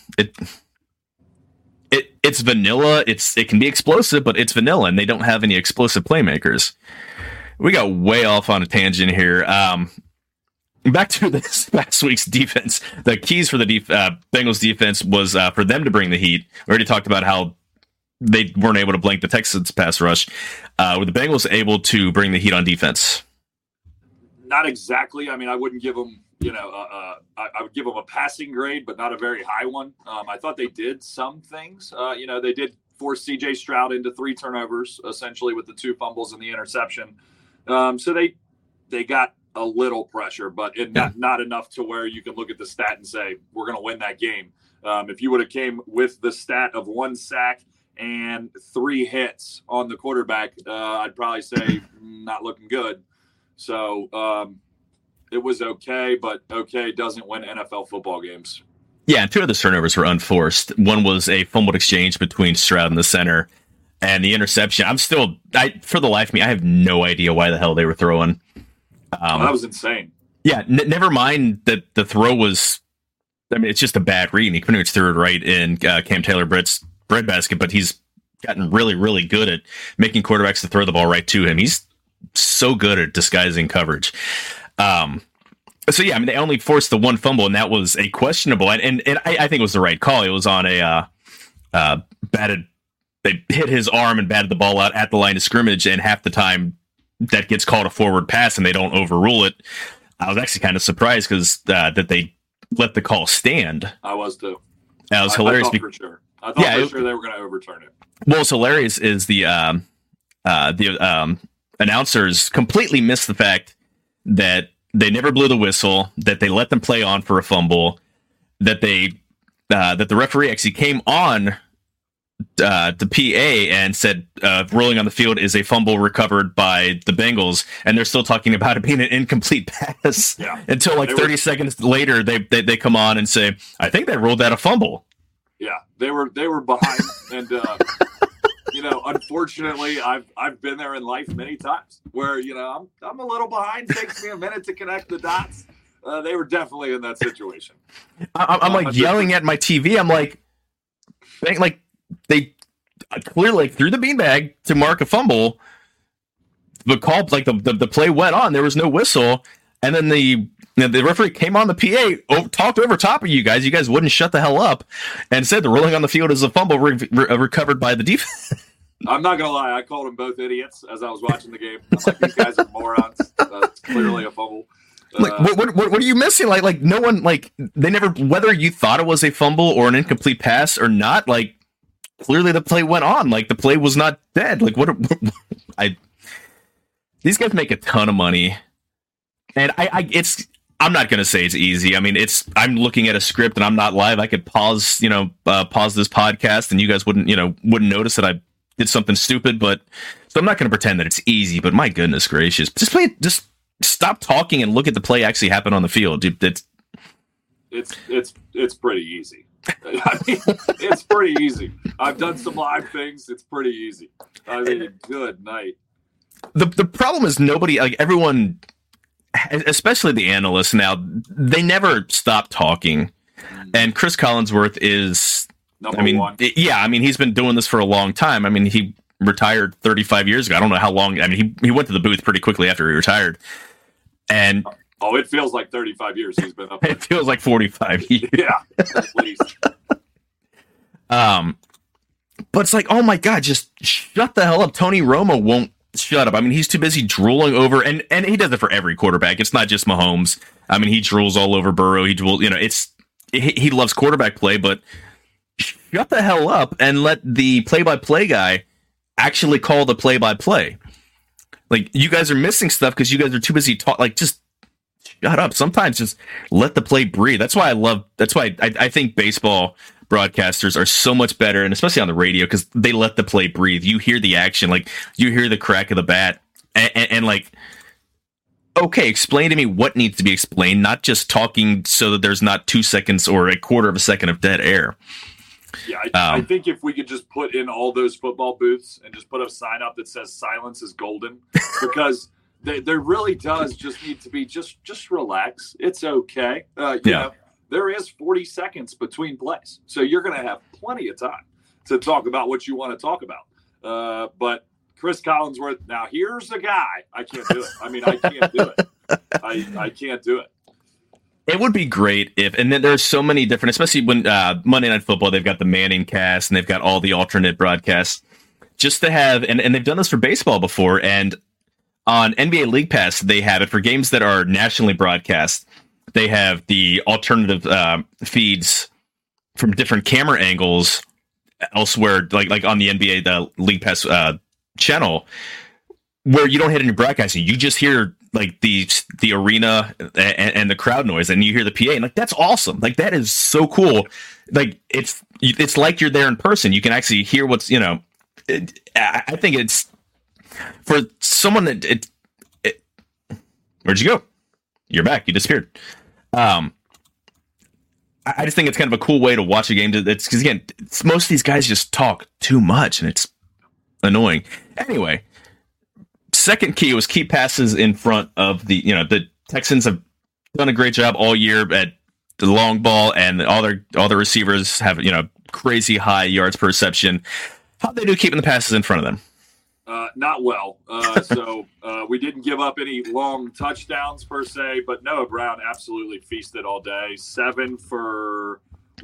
it's vanilla. It can be explosive, but it's vanilla and they don't have any explosive playmakers. We got way off on a tangent here. Back to this past week's defense. The keys for the Bengals defense was for them to bring the heat. We already talked about how they weren't able to blank the Texans pass rush. Were the Bengals able to bring the heat on defense? Not exactly. I mean, I wouldn't give them, I would give them a passing grade, but not a very high one. I thought they did some things. They did force C.J. Stroud into 3 turnovers, essentially with the 2 fumbles and the interception. So they got a little pressure, but not enough to where you can look at the stat and say, we're going to win that game. If you would have came with the stat of 1 sack and 3 hits on the quarterback, I'd probably say not looking good. So it was okay, but okay doesn't win NFL football games. Yeah, 2 of the turnovers were unforced. One was a fumbled exchange between Stroud and the center, and the interception. For the life of me, I have no idea why the hell they were throwing. That was insane. Yeah, never mind that the throw was. I mean, it's just a bad read. He pretty much threw it right in Cam Taylor-Britt's breadbasket, but he's gotten really, really good at making quarterbacks to throw the ball right to him. He's so good at disguising coverage. So yeah, I mean, they only forced the 1 fumble, and that was a questionable. And I think it was the right call. It was on a batted. They hit his arm and batted the ball out at the line of scrimmage, and half the time that gets called a forward pass and they don't overrule it. I was actually kind of surprised because that they let the call stand. I was too. That was hilarious. I thought for sure they were going to overturn it. Well, what's hilarious is the announcers completely missed the fact that they never blew the whistle, that they let them play on for a fumble, that that the referee actually came on the PA and said rolling on the field is a fumble recovered by the Bengals, and they're still talking about it being an incomplete pass until like 30 seconds later they come on and say, I think they rolled out a fumble. Yeah, they were behind, and unfortunately, I've been there in life many times where I'm a little behind. Takes me a minute to connect the dots. They were definitely in that situation. I'm like yelling at my TV. I'm like they clearly threw the beanbag to mark a fumble. The call, the play went on. There was no whistle, and then the referee came on the PA, talked over top of you guys. You guys wouldn't shut the hell up, and said the rolling on the field is a fumble recovered by the defense. I'm not gonna lie, I called them both idiots as I was watching the game. I'm like, these guys are morons. It's clearly a fumble. What are you missing? Like no one, they never, whether you thought it was a fumble or an incomplete pass or not, clearly the play went on. The play was not dead. These guys make a ton of money, and I'm not going to say it's easy. I mean, I'm looking at a script and I'm not live. I could pause this podcast and you guys wouldn't notice that I did something stupid, so I'm not going to pretend that it's easy, but my goodness gracious, just stop talking and look at the play actually happen on the field. It's pretty easy. I mean, it's pretty easy. I've done some live things. It's pretty easy. I mean, good night. The problem is nobody, everyone, especially the analysts now, they never stop talking. And Chris Collinsworth is number one. Yeah, I mean, he's been doing this for a long time. I mean, he retired 35 years ago. I don't know how long. I mean, he went to the booth pretty quickly after he retired. And it feels like 35 years he's been up there. It feels like 45 years. Yeah, at least. But it's like, oh my God, just shut the hell up. Tony Romo won't shut up. I mean, he's too busy drooling over, and he does it for every quarterback. It's not just Mahomes. I mean, he drools all over Burrow. He loves quarterback play, but shut the hell up and let the play-by-play guy actually call the play-by-play. Like, you guys are missing stuff because you guys are too busy just shut up. Sometimes just let the play breathe. That's why I think baseball broadcasters are so much better, and especially on the radio, because they let the play breathe. You hear the action, like you hear the crack of the bat, and like, okay, explain to me what needs to be explained, not just talking so that there's not 2 seconds or a quarter of a second of dead air. Yeah, I think if we could just put in all those football booths and just put a sign up that says silence is golden, because there really does just need to be just relax. It's okay. You know, there is 40 seconds between plays, so you're going to have plenty of time to talk about what you want to talk about. But Chris Collinsworth, now here's a guy. I can't do it. I mean, I can't do it. I can't do it. It would be great and then there's so many different, especially when Monday Night Football, they've got the Manning cast and they've got all the alternate broadcasts, just to have, and they've done this for baseball before, and on NBA League Pass, they have it for games that are nationally broadcast. They have the alternative feeds from different camera angles elsewhere, like on the NBA, the League Pass channel, where you don't hit any broadcasting. You just hear like the arena and the crowd noise, and you hear the PA, and like, that's awesome. Like, that is so cool. Like, it's like you're there in person. You can actually hear what's, I think it's for someone that where'd you go? You're back. You disappeared. I just think it's kind of a cool way to watch a game. Because again, most of these guys just talk too much, and it's annoying. Anyway, second key was keep passes in front of the Texans have done a great job all year at the long ball, and all the receivers have crazy high yards per reception. How'd they do keeping the passes in front of them? Not well. So we didn't give up any long touchdowns per se, but Noah Brown absolutely feasted all day. 7 for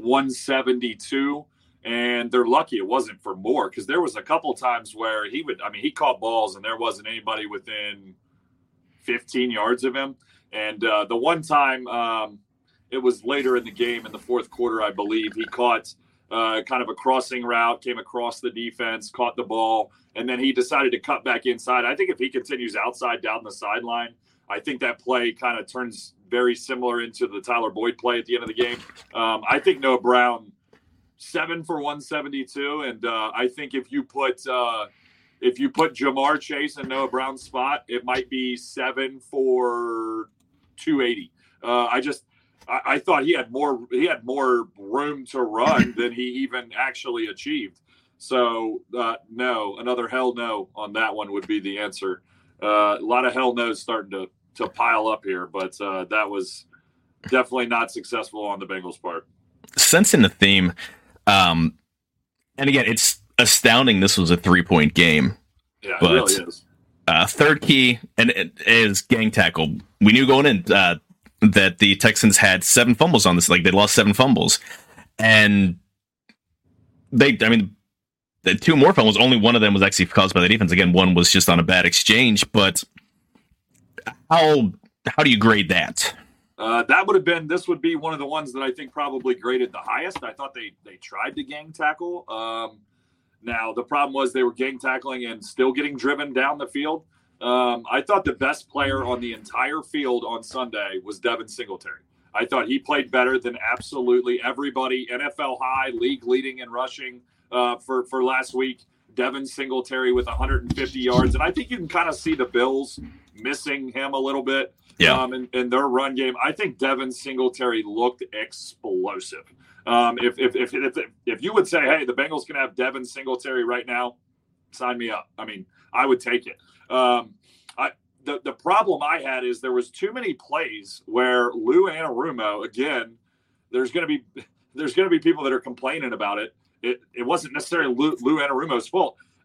172, and they're lucky it wasn't for more, because there was a couple times where he caught balls and there wasn't anybody within 15 yards of him. And the one time, it was later in the game in the fourth quarter, I believe, he caught kind of a crossing route, came across the defense, caught the ball, and then he decided to cut back inside. I think if he continues outside down the sideline, I think that play kind of turns very similar into the Tyler Boyd play at the end of the game. I think Noah Brown, 7 for 172, and I think if you put Jamar Chase in Noah Brown's spot, it might be 7 for 280. I thought he had more room to run than he even actually achieved. So no, another hell no on that one would be the answer. A lot of hell no's starting to pile up here, but that was definitely not successful on the Bengals' part. Sensing the theme, and again, it's astounding this was a 3-point game. Yeah, but, it really is. Third key, and it is gang tackle. We knew going in that the Texans had 7 fumbles on this. Like, they lost 7 fumbles, and the 2 more fumbles, only one of them was actually caused by the defense. Again, one was just on a bad exchange, but how do you grade that? This would be one of the ones that I think probably graded the highest. I thought they tried to gang tackle. Now, the problem was they were gang tackling and still getting driven down the field. I thought the best player on the entire field on Sunday was Devin Singletary. I thought he played better than absolutely everybody. NFL high, league leading in rushing for last week. Devin Singletary with 150 yards. And I think you can kind of see the Bills missing him a little bit in their run game. I think Devin Singletary looked explosive. If you would say, hey, the Bengals can have Devin Singletary right now, sign me up. I mean, I would take it. The problem I had is there was too many plays where Lou Anarumo, again, there's going to be people that are complaining about it. It wasn't necessarily Lou Anarumo's fault.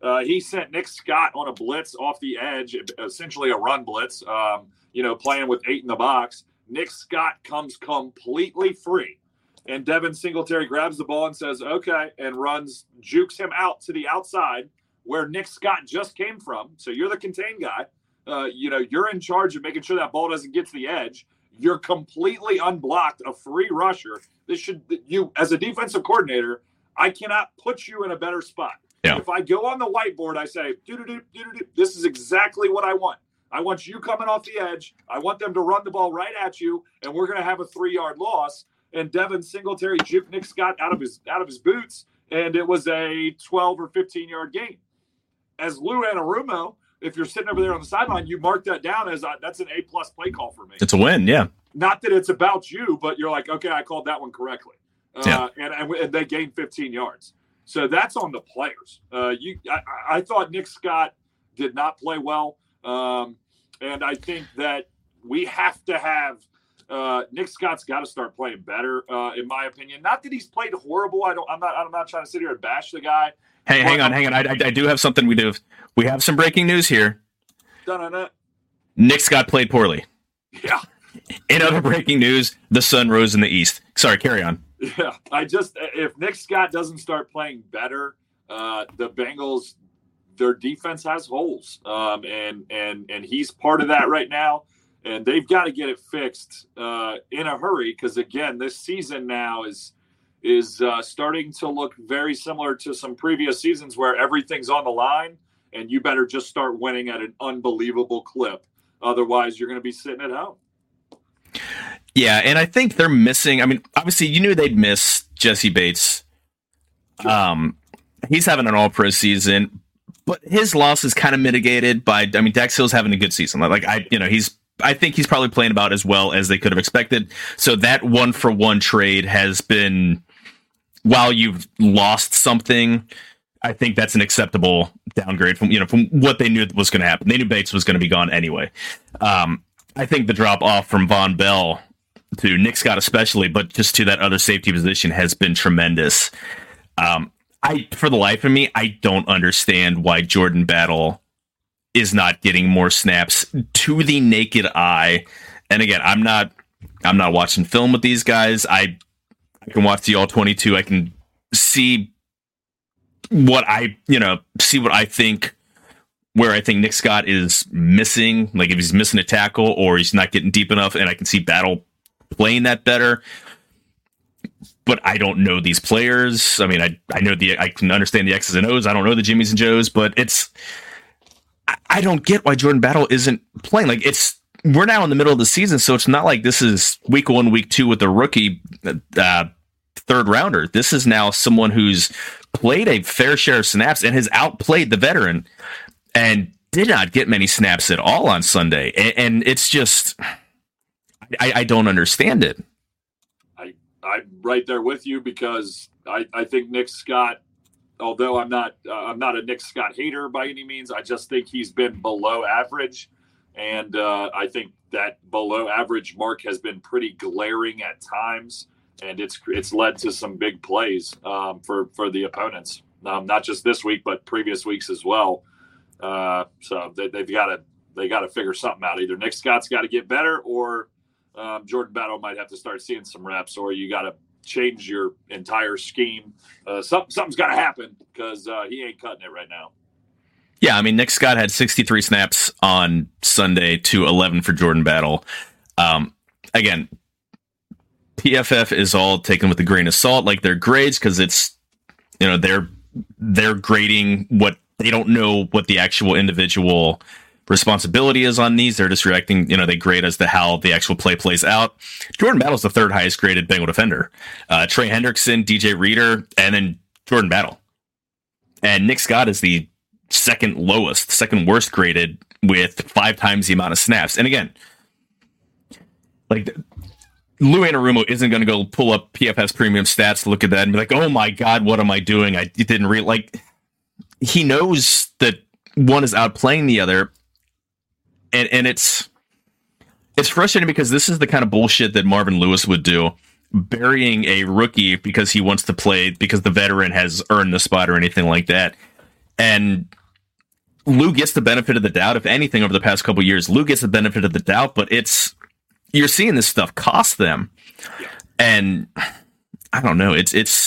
He sent Nick Scott on a blitz off the edge, essentially a run blitz, playing with 8 in the box. Nick Scott comes completely free. And Devin Singletary grabs the ball and says, okay, and jukes him out to the outside where Nick Scott just came from. So you're the contain guy. You're in charge of making sure that ball doesn't get to the edge. You're completely unblocked, a free rusher. As a defensive coordinator, I cannot put you in a better spot. Yeah. If I go on the whiteboard, I say, this is exactly what I want. I want you coming off the edge. I want them to run the ball right at you, and we're going to have a 3-yard loss. And Devin Singletary juked Nick Scott out of his boots, and it was a 12 or 15-yard gain. As Lou Anarumo, if you're sitting over there on the sideline, you mark that down as that's an A-plus play call for me. It's a win, yeah. Not that it's about you, but you're like, okay, I called that one correctly. And they gained 15 yards. So that's on the players. I thought Nick Scott did not play well. And I think that we have to have Nick Scott's got to start playing better, in my opinion. Not that he's played horrible. I'm not trying to sit here and bash the guy. Hey, hang on. I do have something we do. We have some breaking news here. Dun-dun-dun. Nick Scott played poorly. Yeah. In other breaking news, the sun rose in the east. Sorry, carry on. Yeah, if Nick Scott doesn't start playing better, the Bengals, their defense has holes, and he's part of that right now, and they've got to get it fixed in a hurry because again, this season now is starting to look very similar to some previous seasons where everything's on the line, and you better just start winning at an unbelievable clip, otherwise you're going to be sitting at home. Yeah, and I think they're missing. I mean, obviously, you knew they'd miss Jesse Bates. He's having an all-pro season, but his loss is kind of mitigated by. I mean, Dax Hill's having a good season. I think he's probably playing about as well as they could have expected. So that 1-for-1 trade has been. While you've lost something, I think that's an acceptable downgrade from what they knew was going to happen. They knew Bates was going to be gone anyway. I think the drop off from Von Bell to Nick Scott especially, but just to that other safety position has been tremendous. For the life of me, I don't understand why Jordan Battle is not getting more snaps to the naked eye. And again, I'm not watching film with these guys. I can watch the all 22. I can see what I think. Where I think Nick Scott is missing, like if he's missing a tackle or he's not getting deep enough, and I can see Battle playing that better. But I don't know these players. I mean, I know I can understand the X's and O's. I don't know the Jimmies and Joes, but I don't get why Jordan Battle isn't playing. Like we're now in the middle of the season, so it's not like this is week 1, week 2 with the rookie third rounder. This is now someone who's played a fair share of snaps and has outplayed the veteran. And did not get many snaps at all on Sunday. And it's just, I don't understand it. I'm right there with you because I think Nick Scott, although I'm not a Nick Scott hater by any means, I just think he's been below average. And I think that below average mark has been pretty glaring at times. And it's led to some big plays for the opponents, not just this week, but previous weeks as well. So they got to figure something out. Either Nick Scott's got to get better, or Jordan Battle might have to start seeing some reps, or you got to change your entire scheme. Something's got to happen because he ain't cutting it right now. Yeah, I mean, Nick Scott had 63 snaps on Sunday to 11 for Jordan Battle. Again, PFF is all taken with a grain of salt, like their grades, because it's they're grading what. They don't know what the actual individual responsibility is on these. They're just reacting, they grade as to how the actual play plays out. Jordan Battle's the 3rd highest graded Bengal defender. Trey Hendrickson, DJ Reader, and then Jordan Battle. And Nick Scott is the second worst graded with 5 times the amount of snaps. And again, like Lou Anarumo isn't going to go pull up PFF's premium stats to look at that and be like, oh my God, what am I doing? I didn't he knows that one is outplaying the other, and it's frustrating because this is the kind of bullshit that Marvin Lewis would do, burying a rookie because he wants to play because the veteran has earned the spot or anything like that. And Lou gets the benefit of the doubt. If anything, over the past couple of years, Lou gets the benefit of the doubt, but you're seeing this stuff cost them. And I don't know.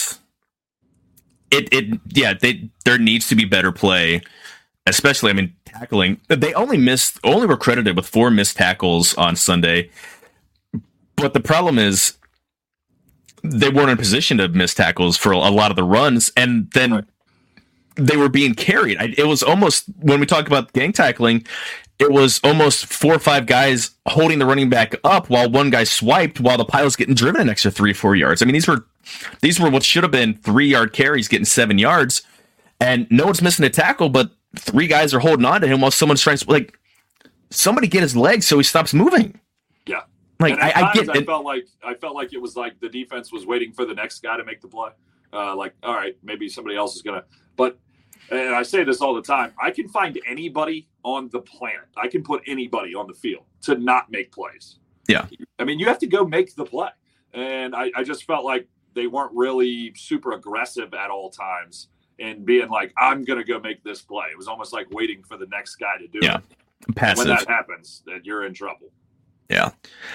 There needs to be better play, especially, I mean, tackling. They only were credited with 4 missed tackles on Sunday. But the problem is they weren't in position to miss tackles for a lot of the runs. And then they were being carried. It was almost, when we talk about gang tackling, it was almost 4 or 5 guys holding the running back up while one guy swiped while the pilot's getting driven an extra 3 or 4 yards. I mean, these were what should have been 3-yard carries getting 7 yards, and no one's missing a tackle, but 3 guys are holding on to him while someone's trying to, like, somebody get his legs so he stops moving. Yeah. Like, I felt like it was like the defense was waiting for the next guy to make the play. Like, all right, maybe somebody else is going to, but, and I say this all the time, I can find anybody on the planet. I can put anybody on the field to not make plays. Yeah. I mean, you have to go make the play. And I just felt like they weren't really super aggressive at all times and being like, I'm going to go make this play. It was almost like waiting for the next guy to do it. Passive. When that happens, then you're in trouble. Yeah.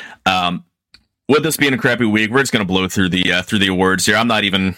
With this being a crappy week, we're just going to blow through the awards here. I'm not in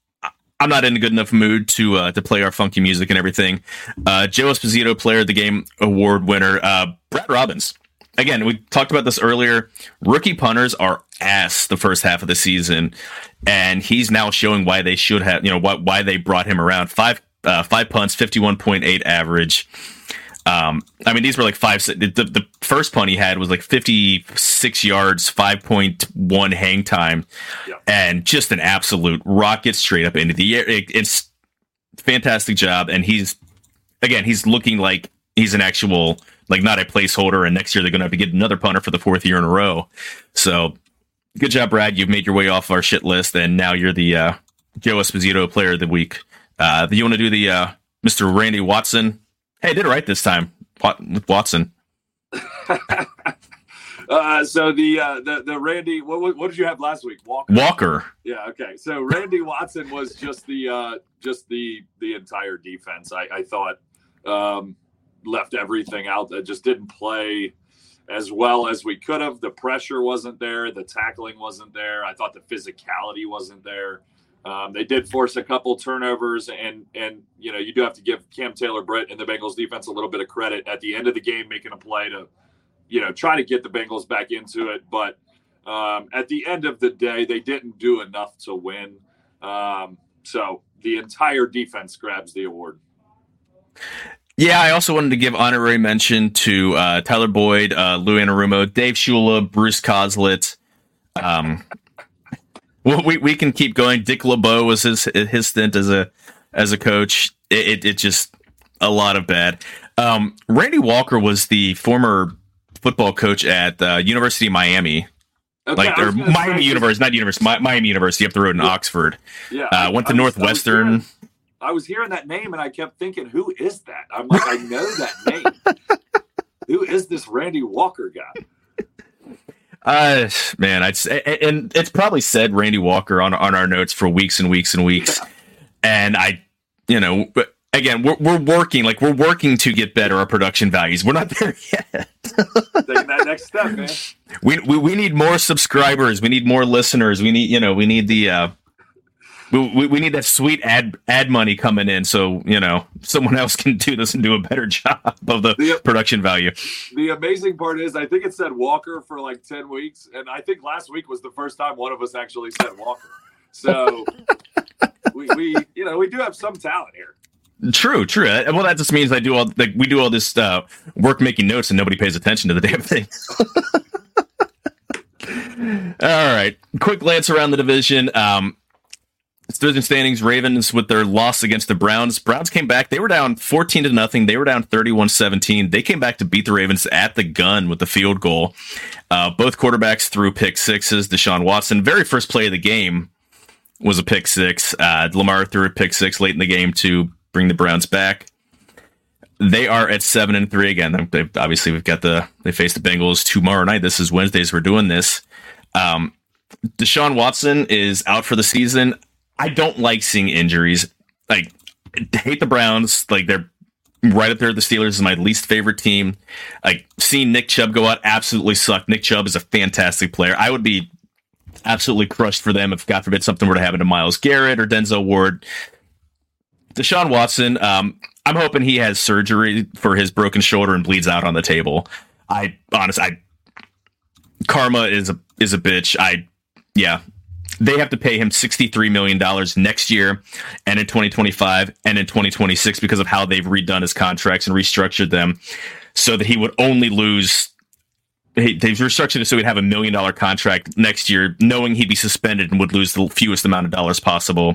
a good enough mood to play our funky music and everything. Joe Esposito, Player of the Game award winner. Brad Robbins. Again, we talked about this earlier. Rookie punters are ass the first half of the season, and he's now showing why they should have, why they brought him around. 5 punts, 51.8 average. I mean, these were like the first punt he had was like 56 yards, 5.1 hang time, and just an absolute rocket straight up into the air. It's fantastic job. And he's looking like he's an actual, like, not a placeholder. And next year they're going to have to get another punter for the 4th year in a row. So good job, Brad. You've made your way off our shit list, and now you're the Joe Esposito Player of the Week. You want to do the Mr. Randy Watson? Hey, I did it right this time with Watson. So the Randy, what did you have last week? Walker. Yeah. Okay. So Randy Watson was just the entire defense. I thought left everything out. That just didn't play as well as we could have. The pressure wasn't there. The tackling wasn't there. I thought the physicality wasn't there. They did force a couple turnovers, and you do have to give Cam Taylor-Britt and the Bengals defense a little bit of credit at the end of the game, making a play to, try to get the Bengals back into it. But at the end of the day, they didn't do enough to win. So the entire defense grabs the award. Yeah, I also wanted to give honorary mention to Tyler Boyd, Lou Anarumo, Dave Shula, Bruce Coslet. Well, we can keep going. Dick LeBeau was his stint as a coach. It just a lot of bad. Randy Walker was the former football coach at University of Miami, Miami University up the road in Oxford. Yeah, went to Northwestern. I was hearing that name and I kept thinking, who is that? I'm like, I know that name. Who is this Randy Walker guy? Man, and it's probably said Randy Walker on our notes for weeks and weeks and weeks. And again, we're working to get better our production values. We're not there yet. Taking that next step, man. We need more subscribers. We need more listeners. We need the we need that sweet ad money coming in, so someone else can do this and do a better job of the production value. The amazing part is, I think it said Walker for like 10 weeks, and I think last week was the first time one of us actually said Walker. So we do have some talent here. True. Well, that just means we do all this work making notes and nobody pays attention to the damn thing. All right, quick glance around the division. Division standings, Ravens with their loss against the Browns. Browns came back. They were down 14-0. They were down 31-17. They came back to beat the Ravens at the gun with the field goal. Both quarterbacks threw pick sixes. Deshaun Watson, very first play of the game was a pick six. Lamar threw a pick six late in the game to bring the Browns back. They are at 7-3 again. They face the Bengals tomorrow night. This is Wednesdays. We're doing this. Deshaun Watson is out for the season. I don't like seeing injuries. Like, hate the Browns. Like, they're right up there with the Steelers is my least favorite team. Like, seeing Nick Chubb go out absolutely sucked. Nick Chubb is a fantastic player. I would be absolutely crushed for them if, God forbid, something were to happen to Myles Garrett or Denzel Ward. Deshaun Watson, I'm hoping he has surgery for his broken shoulder and bleeds out on the table. Karma is a bitch. They have to pay him $63 million next year and in 2025 and in 2026 because of how they've redone his contracts and restructured them so that he would only lose. They've restructured it so he'd have $1 million contract next year, knowing he'd be suspended and would lose the fewest amount of dollars possible.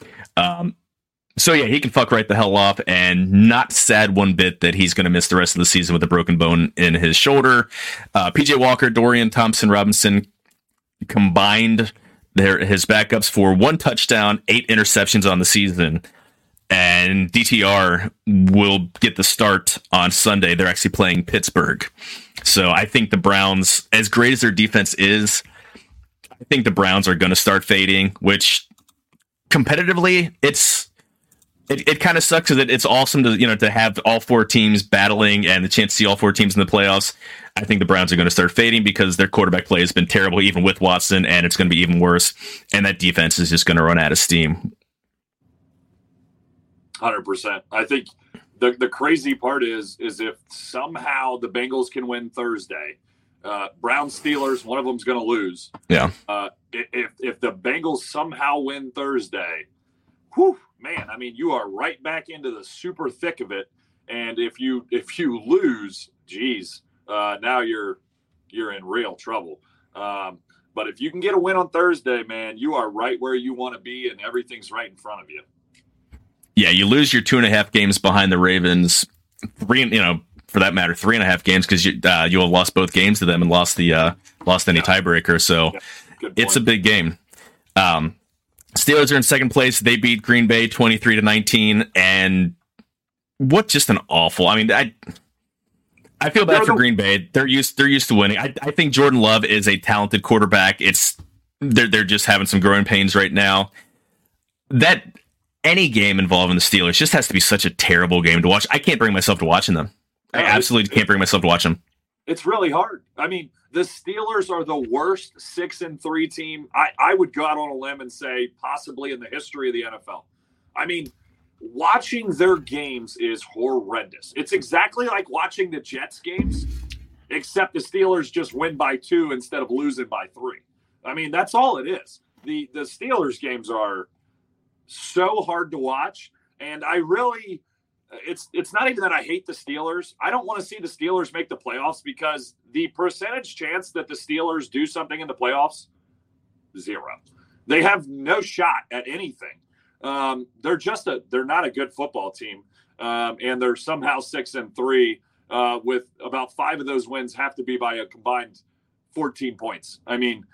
So yeah, he can fuck right the hell off, and not sad one bit that he's going to miss the rest of the season with a broken bone in his shoulder. PJ Walker, Dorian Thompson-Robinson combined his backups for 1 touchdown, 8 interceptions on the season. And DTR will get the start on Sunday. They're actually playing Pittsburgh. So I think the Browns, as great as their defense is, I think the Browns are going to start fading, which competitively, it kind of sucks because it's awesome to have all 4 teams battling and the chance to see all 4 teams in the playoffs. I think the Browns are going to start fading because their quarterback play has been terrible, even with Watson, and it's going to be even worse. And that defense is just going to run out of steam. 100%. I think the crazy part is if somehow the Bengals can win Thursday, Browns Steelers, one of them's going to lose. Yeah. If the Bengals somehow win Thursday, whew, man, I mean, you are right back into the super thick of it. And if you lose, geez, now you're in real trouble. But if you can get a win on Thursday, man, you are right where you want to be, and everything's right in front of you. Yeah, you lose your 2.5 games behind the Ravens, for that matter, 3.5 games because you'll have lost both games to them and lost any tiebreaker. So it's a big game. Steelers are in second place. They beat Green Bay 23-19, and what just an awful. I mean, I feel bad for Green Bay. They're used to winning. I think Jordan Love is a talented quarterback. They're just having some growing pains right now. That any game involving the Steelers just has to be such a terrible game to watch. I can't bring myself to watching them. I absolutely can't bring myself to watch them. It's really hard. I mean, the Steelers are the worst 6-3 team. I would go out on a limb and say possibly in the history of the NFL. I mean, watching their games is horrendous. It's exactly like watching the Jets games, except the Steelers just win by 2 instead of losing by 3. I mean, that's all it is. The Steelers games are so hard to watch, and I really it's not even that I hate the Steelers. I don't want to see the Steelers make the playoffs because the percentage chance that the Steelers do something in the playoffs, 0. They have no shot at anything. They're not a good football team, and they're somehow 6-3 with about 5 of those wins have to be by a combined 14 points. I mean,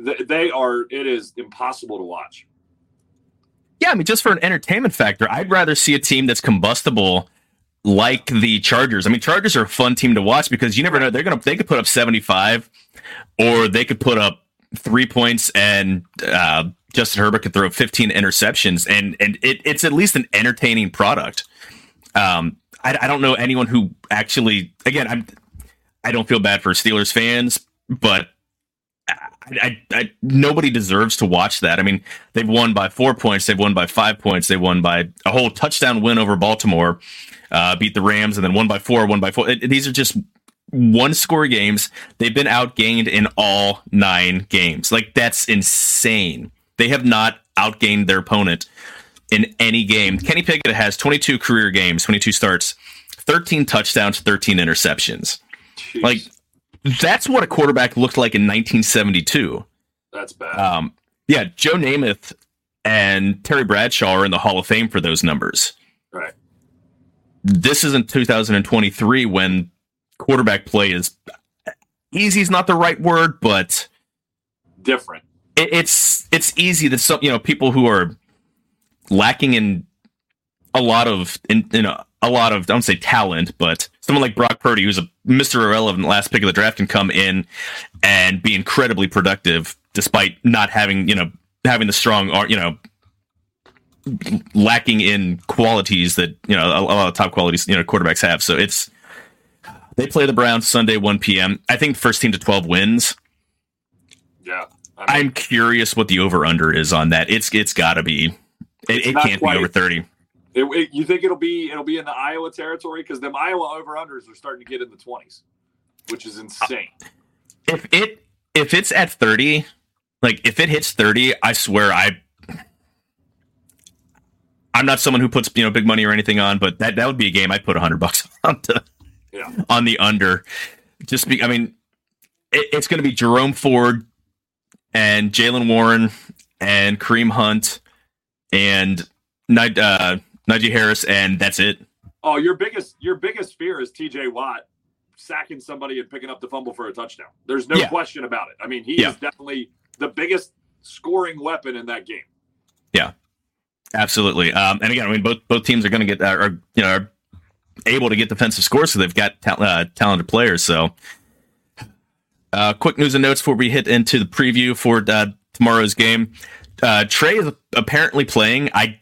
it is impossible to watch. Yeah, I mean, just for an entertainment factor, I'd rather see a team that's combustible like the Chargers. I mean, Chargers are a fun team to watch because you never know. They could put up 75 or they could put up 3 points and Justin Herbert could throw 15 interceptions and it's at least an entertaining product. I don't know anyone who actually, again, I don't feel bad for Steelers fans, but nobody deserves to watch that. I mean, they've won by 4 points. They've won by 5 points. They won by a whole touchdown win over Baltimore, beat the Rams, and then won by 4. These are just one-score games. They've been outgained in all 9 games. Like, that's insane. They have not outgained their opponent in any game. Kenny Pickett has 22 career games, 22 starts, 13 touchdowns, 13 interceptions. Jeez. Like, that's what a quarterback looked like in 1972. That's bad. Yeah, Joe Namath and Terry Bradshaw are in the Hall of Fame for those numbers. Right. This isn't 2023 when quarterback play is easy is not the right word, but different. It's easy that some people who are lacking in a lot of I don't say talent, but someone like Brock Purdy, who's a Mr. Irrelevant last pick of the draft, can come in and be incredibly productive despite not having, having the strong, lacking in qualities that, a lot of top qualities, quarterbacks have. So they play the Browns Sunday, 1 p.m. I think first team to 12 wins. Yeah. I'm curious what the over-under is on that. It's got to be. It can't be over 30. You think it'll be in the Iowa territory? Because them Iowa over-unders are starting to get in the 20s, which is insane. If it's at 30, like if it hits 30, I swear I'm not someone who puts big money or anything on, but that would be a game I'd put $100 on the under. It's going to be Jerome Ford and Jaylen Warren and Kareem Hunt and Najee Harris, and that's it. Oh, your biggest fear is TJ Watt sacking somebody and picking up the fumble for a touchdown. There's no question about it. I mean, he is definitely the biggest scoring weapon in that game. Yeah, absolutely. And again, both teams are going to get are able to get defensive scores, so they've got talented players. So, quick news and notes before we hit into the preview for tomorrow's game. Trey is apparently playing. I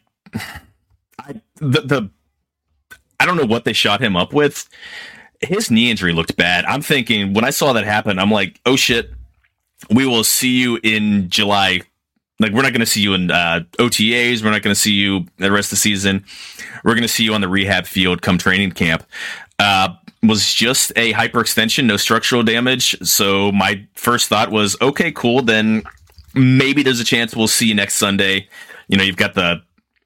don't know what they shot him up with. His knee injury looked bad. I'm thinking when I saw that happen, I'm like, oh shit, we will see you in July. Like, we're not going to see you in OTAs. We're not going to see you the rest of the season. We're going to see you on the rehab field come training camp. Was just a hyperextension, no structural damage. So my first thought was, okay, cool. Then maybe there's a chance we'll see you next Sunday. You've got the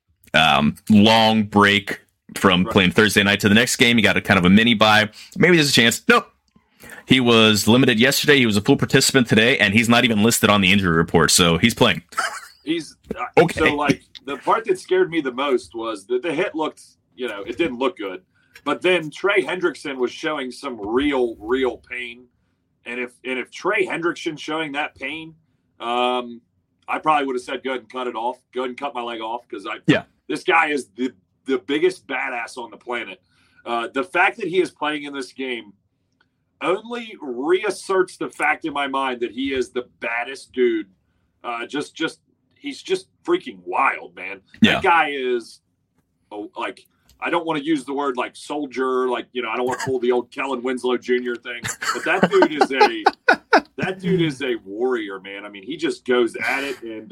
long break from playing Thursday night to the next game. You got a kind of a mini bye. Maybe there's a chance. Nope. He was limited yesterday. He was a full participant today, and he's not even listed on the injury report. So he's playing. He's okay. So, like, the part that scared me the most was that the hit looked, it didn't look good. But then Trey Hendrickson was showing some real pain. And if Trey Hendrickson showing that pain, I probably would have said, go ahead and cut it off. Go ahead and cut my leg off, because this guy is the biggest badass on the planet. The fact that he is playing in this game only reasserts the fact in my mind that he is the baddest dude. He's just freaking wild, man. Yeah. That guy is I don't want to use the word like soldier, I don't want to pull the old Kellen Winslow Jr. thing, but that dude is a warrior, man. I mean, he just goes at it, and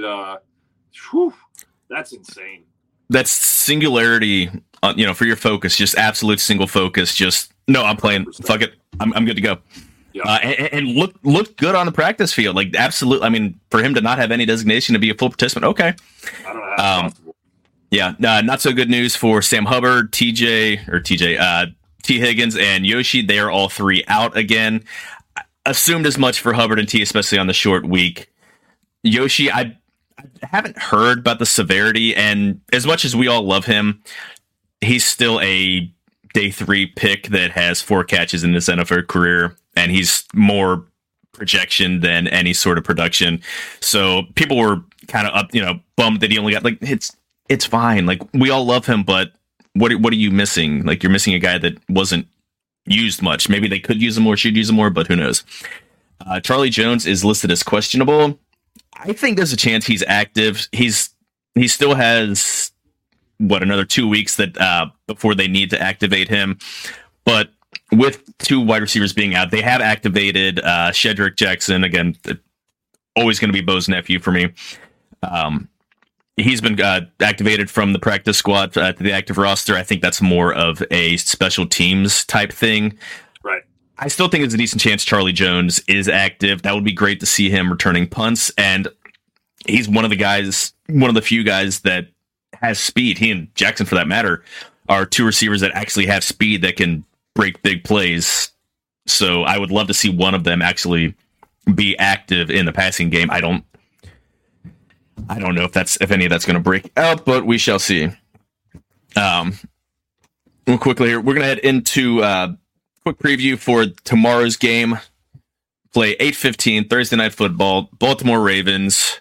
that's insane. That's singularity, for your focus, just absolute single focus. Just no, I'm playing. 100%. Fuck it, I'm good to go. Yeah. And look good on the practice field. Like, absolutely. I mean, for him to not have any designation to be a full participant, okay. I don't know how that's possible. Yeah, not so good news for Sam Hubbard, T. Higgins, and Yoshi. They are all three out again. Assumed as much for Hubbard and T, especially on the short week. Yoshi, I haven't heard about the severity, and as much as we all love him, he's still a day 3 pick that has 4 catches in his NFL career, and he's more projection than any sort of production. So people were kind of up, bummed that he only got it's fine. Like, we all love him, but what are you missing? Like, you're missing a guy that wasn't used much. Maybe they could use him more, should use him more, but who knows? Charlie Jones is listed as questionable. I think there's a chance he's active. He still has another 2 weeks that before they need to activate him. But with 2 wide receivers being out, they have activated Shedrick Jackson again. Always going to be Bo's nephew for me. He's been activated from the practice squad to the active roster. I think that's more of a special teams type thing. Right. I still think there's a decent chance Charlie Jones is active. That would be great to see him returning punts. And he's one of the few guys that has speed. He and Jackson, for that matter, are 2 receivers that actually have speed that can break big plays. So I would love to see one of them actually be active in the passing game. I don't know if any of that's going to break out, but we shall see. Real quickly here, we're going to head into quick preview for tomorrow's game. Play 8:15 Thursday Night Football, Baltimore Ravens.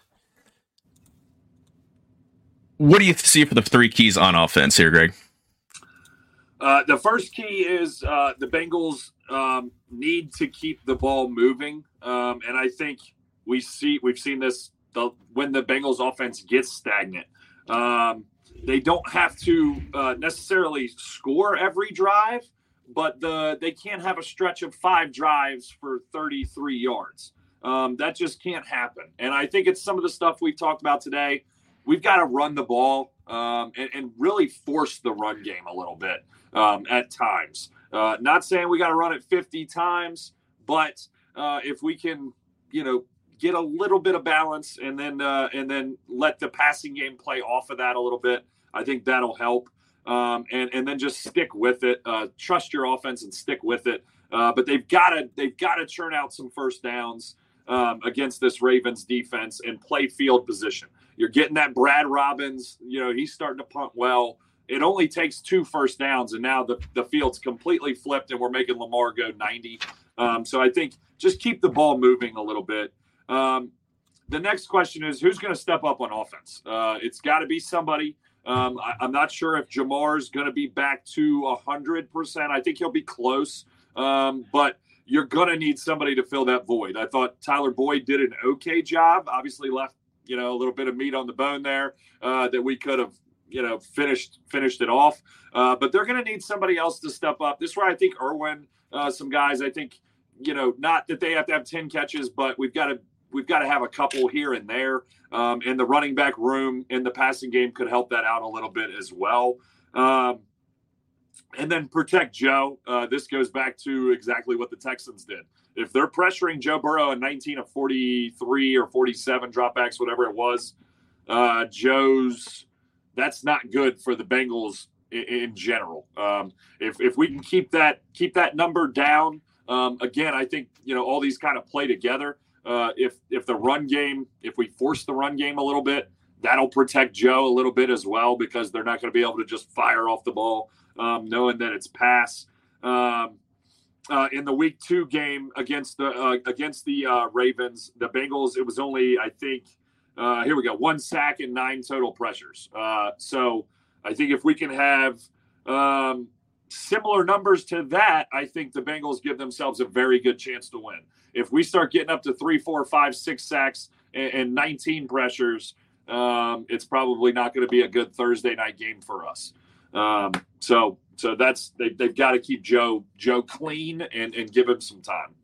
What do you see for the 3 keys on offense here, Greg? The first key is the Bengals need to keep the ball moving, and I think we've seen this when the Bengals offense gets stagnant. They don't have to necessarily score every drive, but they can't have a stretch of 5 drives for 33 yards. That just can't happen. And I think it's some of the stuff we've talked about today. We've got to run the ball and really force the run game a little bit at times. Not saying we got to run it 50 times, but if we can, get a little bit of balance and then let the passing game play off of that a little bit, I think that'll help. And then just stick with it. Trust your offense and stick with it. But they've got to churn out some first downs against this Ravens defense and play field position. You're getting that Brad Robbins. He's starting to punt well. It only takes 2 first downs, and now the field's completely flipped, and we're making Lamar go 90. So I think just keep the ball moving a little bit. The next question is, who's going to step up on offense? It's got to be somebody. I'm not sure if Jamar's going to be back to 100%. I think he'll be close, but you're going to need somebody to fill that void. I thought Tyler Boyd did an okay job. Obviously left, a little bit of meat on the bone there that we could have, finished it off. But they're going to need somebody else to step up. This is where I think Irwin, some guys, I think, not that they have to have 10 catches, but we've got to have a couple here and there. And the running back room in the passing game could help that out a little bit as well. And then protect Joe. This goes back to exactly what the Texans did. If they're pressuring Joe Burrow in 19 of 43 or 47 dropbacks, whatever it was, that's not good for the Bengals in general. If we can keep that number down, again, I think, all these kind of play together. If the run game, if we force the run game a little bit, that'll protect Joe a little bit as well, because they're not going to be able to just fire off the ball, knowing that it's pass. In the week 2 game against the Ravens, the Bengals, it was only, I think, 1 sack and 9 total pressures. So I think if we can have similar numbers to that, I think the Bengals give themselves a very good chance to win. If we start getting up to 3, 4, 5, 6 sacks and 19 pressures, it's probably not going to be a good Thursday night game for us. So that's they've got to keep Joe clean and give him some time.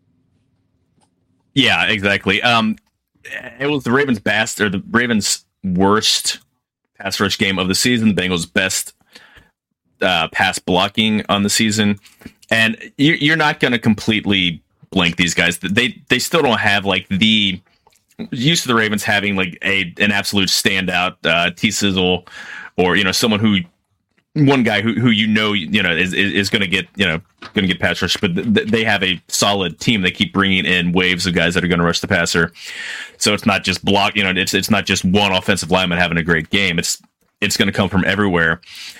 Yeah, exactly. It was the Ravens' worst pass rush game of the season. The Bengals' best pass blocking on the season, and you're not going to completely blank these guys. They still don't have like the used to the Ravens having like an absolute standout T-Sizzle, or someone who. One guy who is going to get pass rush, but they have a solid team. They keep bringing in waves of guys that are going to rush the passer. So it's not just block. It's not just one offensive lineman having a great game. It's going to come from everywhere.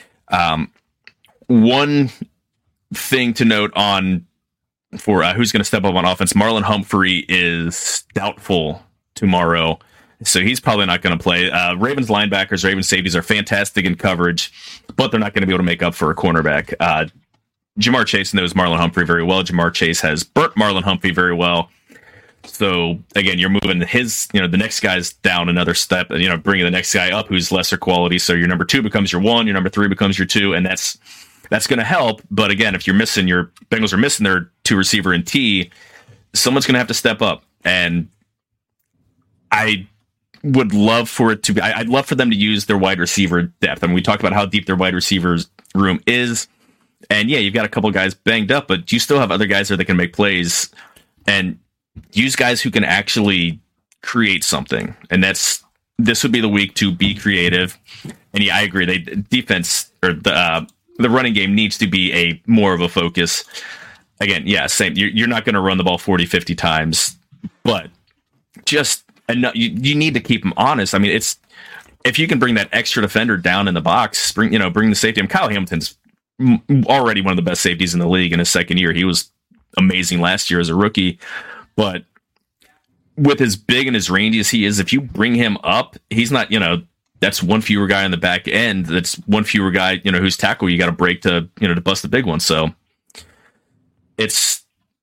One thing to note for who's going to step up on offense: Marlon Humphrey is doubtful tomorrow. So he's probably not going to play. Ravens linebackers, Ravens safeties are fantastic in coverage, but they're not going to be able to make up for a cornerback. Jamar Chase knows Marlon Humphrey very well. Jamar Chase has burnt Marlon Humphrey very well. So again, you're moving the next guy's down another step, and bringing the next guy up who's lesser quality. So your number 2 becomes your 1, your number 3 becomes your 2, and that's going to help. But again, if your Bengals are missing their 2 receiver and T, someone's going to have to step up. And I would love for it to be. I'd love for them to use their wide receiver depth. I mean, we talked about how deep their wide receivers room is, and yeah, you've got a couple guys banged up, but you still have other guys there that can make plays and use guys who can actually create something. And this would be the week to be creative. And yeah, I agree. Defense or the running game needs to be more of a focus. Again, yeah, same. You're not going to run the ball 40, 50 times, but just. And you need to keep them honest. I mean, if you can bring that extra defender down in the box, bring the safety. And Kyle Hamilton's already one of the best safeties in the league in his second year. He was amazing last year as a rookie, but with as big and as rangy as he is, if you bring him up, he's not. That's one fewer guy on the back end. That's one fewer guy. Whose tackle you got to break to to bust the big one. So it's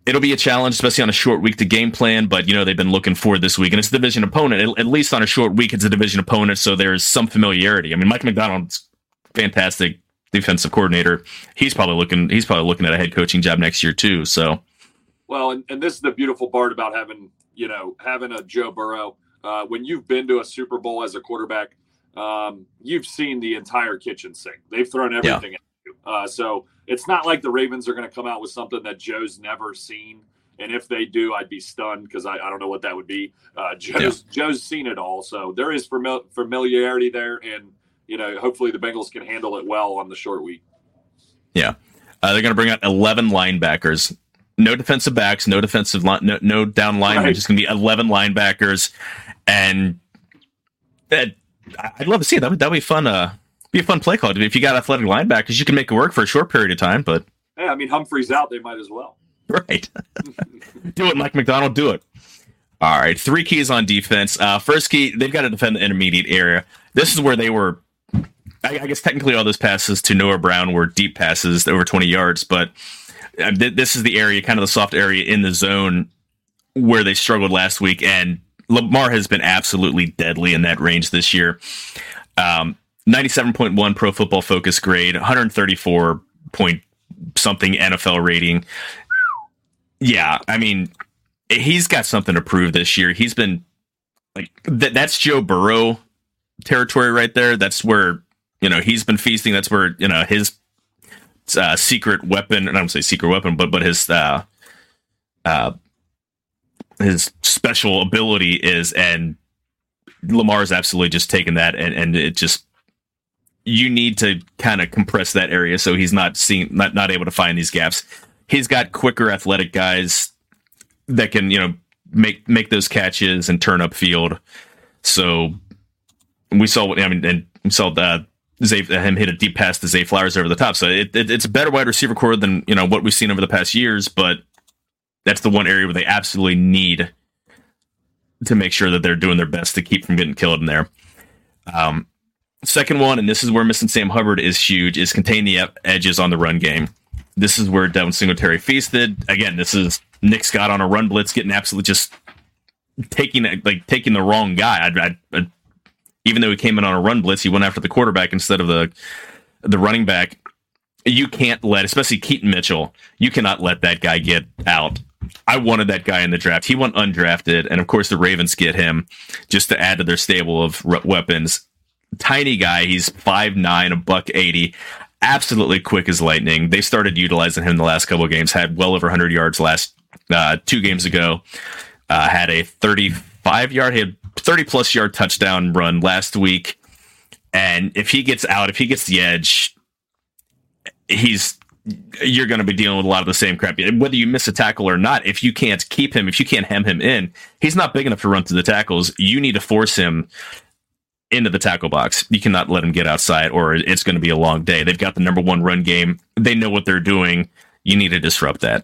it'll be a challenge, especially on a short week to game plan, but they've been looking forward this week, and it's a division opponent. At least on a short week, it's a division opponent, so there's some familiarity. I mean, Mike Macdonald's fantastic defensive coordinator. He's probably looking at a head coaching job next year too. So, well, and this is the beautiful part about having a Joe Burrow. When you've been to a Super Bowl as a quarterback, you've seen the entire kitchen sink. They've thrown everything at you. So it's not like the Ravens are going to come out with something that Joe's never seen. And if they do, I'd be stunned because I don't know what that would be. Joe's seen it all. So there is familiarity there. And, hopefully the Bengals can handle it well on the short week. Yeah. They're going to bring out 11 linebackers. No defensive backs, no defensive no down linemen. Right. Just going to be 11 linebackers. And I'd love to see it. That'd be fun. Be a fun play call. If you got athletic linebackers, you can make it work for a short period of time. But yeah, I mean, Humphrey's out; they might as well. Right. Do it, Mike McDonald. Do it. All right. 3 keys on defense. First key, they've got to defend the intermediate area. This is where they were. I guess technically all those passes to Noah Brown were deep passes over 20 yards, but this is the area, kind of the soft area in the zone where they struggled last week, and Lamar has been absolutely deadly in that range this year. 97.1 Pro Football Focus grade, 134 point something NFL rating. Yeah, I mean, he's got something to prove this year. He's been like that's Joe Burrow territory right there. That's where he's been feasting. That's where his secret weapon, and I don't say secret weapon, but his special ability is, and Lamar's absolutely just taken that, and it just. You need to kind of compress that area so he's not able to find these gaps. He's got quicker, athletic guys that can, make those catches and turn up field. So we saw him hit a deep pass to Zay Flowers over the top. So it's a better wide receiver core than what we've seen over the past years, but that's the one area where they absolutely need to make sure that they're doing their best to keep from getting killed in there. Second one, and this is where missing Sam Hubbard is huge, is contain the edges on the run game. This is where Devin Singletary feasted. Again, this is Nick Scott on a run blitz, getting absolutely just taking the wrong guy. Even though he came in on a run blitz, he went after the quarterback instead of the running back. You can't let, especially Keaton Mitchell, you cannot let that guy get out. I wanted that guy in the draft. He went undrafted, and of course the Ravens get him just to add to their stable of weapons. Tiny guy, he's 5'9", $180, absolutely quick as lightning. They started utilizing him the last couple of games, had well over 100 yards last 2 games ago, had a 35-yard, he had 30-plus yard touchdown run last week. And if he gets out, if he gets the edge, you're going to be dealing with a lot of the same crap. Whether you miss a tackle or not, if you can't keep him, if you can't hem him in, he's not big enough to run through the tackles. You need to force him into the tackle box. You cannot let him get outside, or it's going to be a long day. They've got the number 1 run game. They know what they're doing. You need to disrupt that.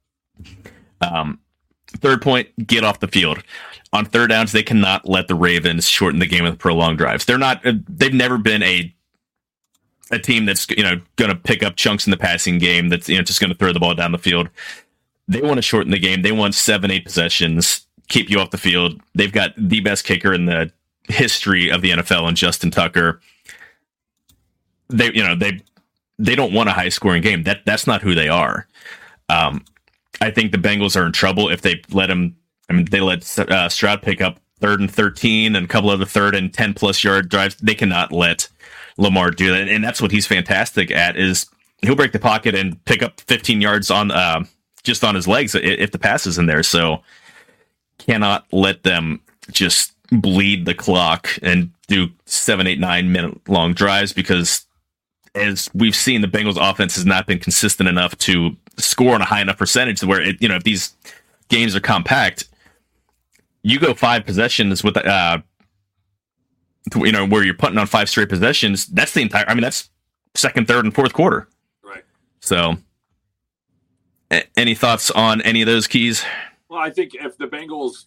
Third point, get off the field. On third downs, they cannot let the Ravens shorten the game with prolonged drives. They've never been a team that's going to pick up chunks in the passing game that's just going to throw the ball down the field. They want to shorten the game. They want 7-8 possessions, keep you off the field. They've got the best kicker in the history of the NFL and Justin Tucker. They don't want a high scoring game. That's not who they are. I think the Bengals are in trouble if they let him. I mean, they let Stroud pick up 3rd and 13 and a couple of the 3rd and 10+ yard drives. They cannot let Lamar do that, and that's what he's fantastic at. Is he'll break the pocket and pick up 15 yards on just on his legs if the pass is in there. So cannot let them just bleed the clock and do 7, 8, 9 minute long drives, because as we've seen, the Bengals offense has not been consistent enough to score on a high enough percentage where if these games are compact, you go 5 possessions with where you're putting on 5 straight possessions. That's the entire. I mean, that's second, third, and fourth quarter. Right. So, any thoughts on any of those keys? Well, I think if the Bengals,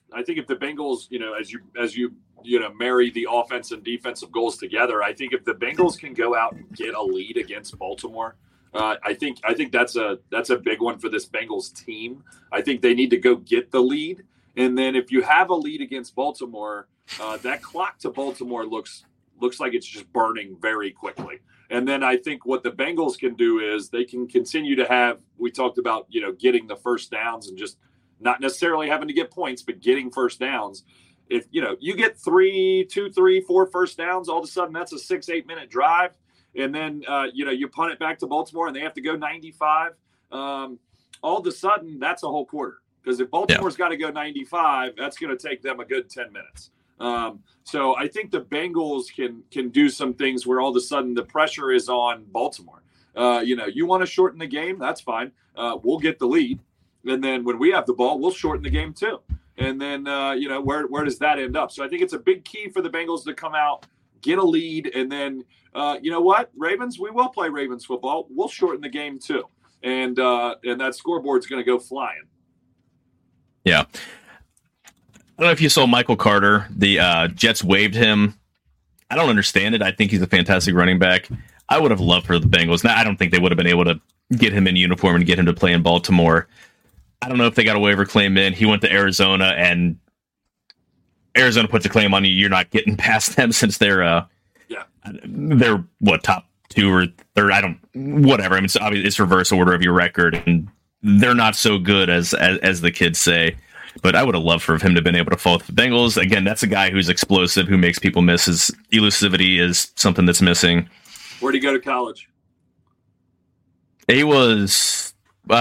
as you marry the offense and defensive goals together, I think if the Bengals can go out and get a lead against Baltimore, I think that's a big one for this Bengals team. I think they need to go get the lead, and then if you have a lead against Baltimore, that clock to Baltimore looks like it's just burning very quickly. And then I think what the Bengals can do is they can continue to have. We talked about getting the first downs and just not necessarily having to get points, but getting first downs. If you get 3, 2, 3, 4 first downs, all of a sudden that's a 6-8 minute drive. And then, you punt it back to Baltimore and they have to go 95. All of a sudden, that's a whole quarter. Because if Baltimore's got to go 95, that's going to take them a good 10 minutes. So I think the Bengals can do some things where all of a sudden the pressure is on Baltimore. You want to shorten the game, that's fine. We'll get the lead. And then when we have the ball, we'll shorten the game too. And then, where does that end up? So I think it's a big key for the Bengals to come out, get a lead, and then you know what, Ravens, we will play Ravens football. We'll shorten the game too, and that scoreboard's going to go flying. Yeah, I don't know if you saw Michael Carter. The Jets waived him. I don't understand it. I think he's a fantastic running back. I would have loved for the Bengals. Now, I don't think they would have been able to get him in uniform and get him to play in Baltimore. I don't know if they got a waiver claim in. He went to Arizona, and Arizona puts a claim on you. You're not getting past them since they're top 2 or 3rd. Whatever. I mean, it's reverse order of your record, and they're not so good as the kids say. But I would have loved for him to have been able to fall with the Bengals. Again, that's a guy who's explosive, who makes people miss. His elusivity is something that's missing. Where'd he go to college? He was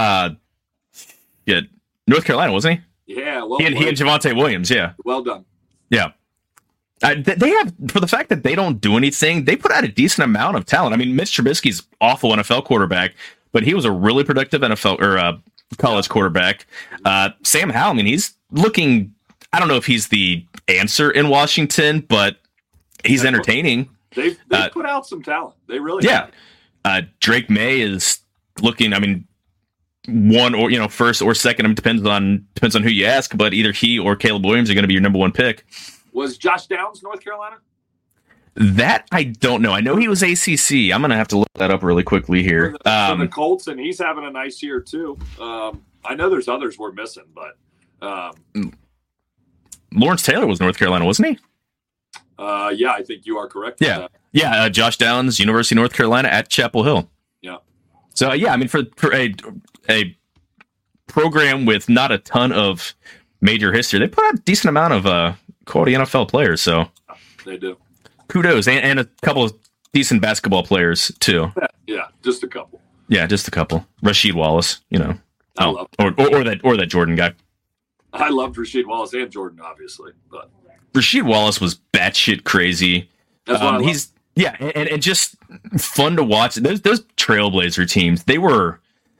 North Carolina, wasn't he? Yeah, well, he and Javonte Williams, yeah. Well done. Yeah. They have, for the fact that they don't do anything, they put out a decent amount of talent. I mean, Mitch Trubisky's awful NFL quarterback, but he was a really productive NFL or college quarterback. Sam Howell, I mean, he's looking, I don't know if he's the answer in Washington, but he's entertaining. They've put out some talent. They really have. Drake May is looking, I mean, one or first or second. It depends on who you ask, but either he or Caleb Williams are going to be your number 1 pick. Was Josh Downs North Carolina? That I don't know. I know he was ACC. I'm going to have to look that up really quickly here. For the Colts, and he's having a nice year too. I know there's others we're missing, but Lawrence Taylor was North Carolina, wasn't he? Yeah, I think you are correct. Yeah. Josh Downs, University of North Carolina at Chapel Hill. Yeah. So yeah, I mean, for a program with not a ton of major history, they put out a decent amount of quality NFL players. So they do. Kudos, and a couple of decent basketball players too. Yeah, just a couple. Yeah, just a couple. Rasheed Wallace, or that Jordan guy. I loved Rasheed Wallace and Jordan, obviously, but Rasheed Wallace was batshit crazy. That's what I love. And just fun to watch. Those Trailblazer teams, they were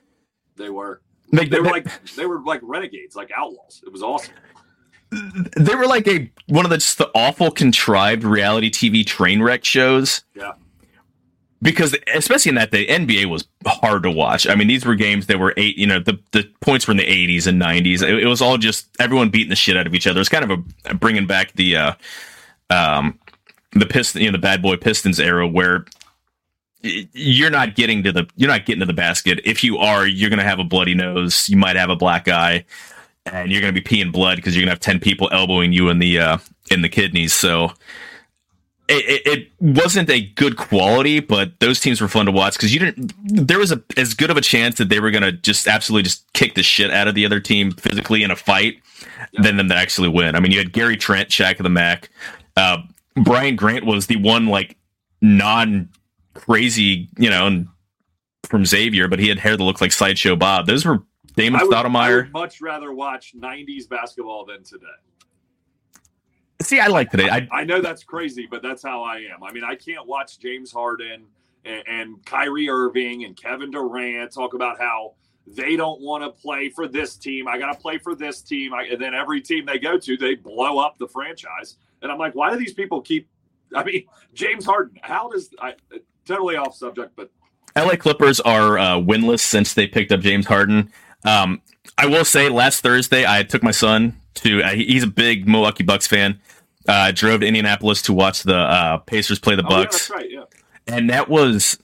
like renegades, like outlaws. It was awesome. They were like one of the awful contrived reality TV train wreck shows. Yeah. Because especially in that the NBA was hard to watch. I mean, these were games that were the points were in the 80s and 90s. It was all just everyone beating the shit out of each other. It's kind of a bringing back the Piston, the bad boy Pistons era, where you're not getting to the basket. If you are, you're going to have a bloody nose. You might have a black eye, and you're going to be peeing blood because you're going to have 10 people elbowing you in the kidneys. So it wasn't a good quality, but those teams were fun to watch because there was as good of a chance that they were going to just absolutely just kick the shit out of the other team physically in a fight than them to actually win. I mean, you had Gary Trent, Shaq of the Mac. Brian Grant was the one like non-crazy, from Xavier, but he had hair that looked like Sideshow Bob. Those were Damon Stoudemire. I would much rather watch 90s basketball than today. See, I like today. I know that's crazy, but that's how I am. I mean, I can't watch James Harden and Kyrie Irving and Kevin Durant talk about how they don't want to play for this team. I got to play for this team. And then every team they go to, they blow up the franchise. And I'm like, why do these people keep – I mean, James Harden, totally off subject, but – LA Clippers are winless since they picked up James Harden. I will say last Thursday, I took my son to he's a big Milwaukee Bucks fan. Drove to Indianapolis to watch the Pacers play the Bucks. Yeah, that's right, yeah. And that was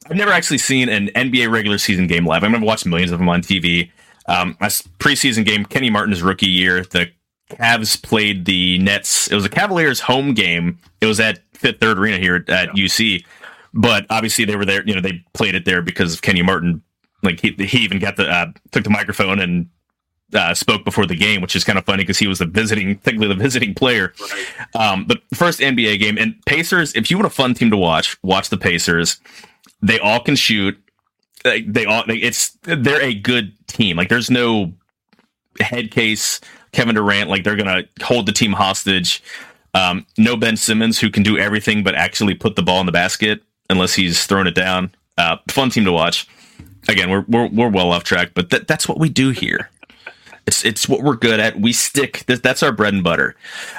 I've never actually seen an NBA regular season game live. I've watched millions of them on TV. My preseason game, Kenny Martin's rookie year, the Cavs played the Nets. It was a Cavaliers home game. It was at Fifth Third Arena here at UC. But obviously they were there. They played it there because of Kenny Martin. Like he even got took the microphone and spoke before the game, which is kind of funny because he was technically the visiting player. Right. But first NBA game, and Pacers. If you want a fun team to watch the Pacers. They all can shoot. They're a good team. Like there's no head case Kevin Durant. Like they're gonna hold the team hostage. No Ben Simmons, who can do everything but actually put the ball in the basket unless he's throwing it down. Fun team to watch. Again, we're well off track, but that's what we do here. It's what we're good at. We stick. That's our bread and butter.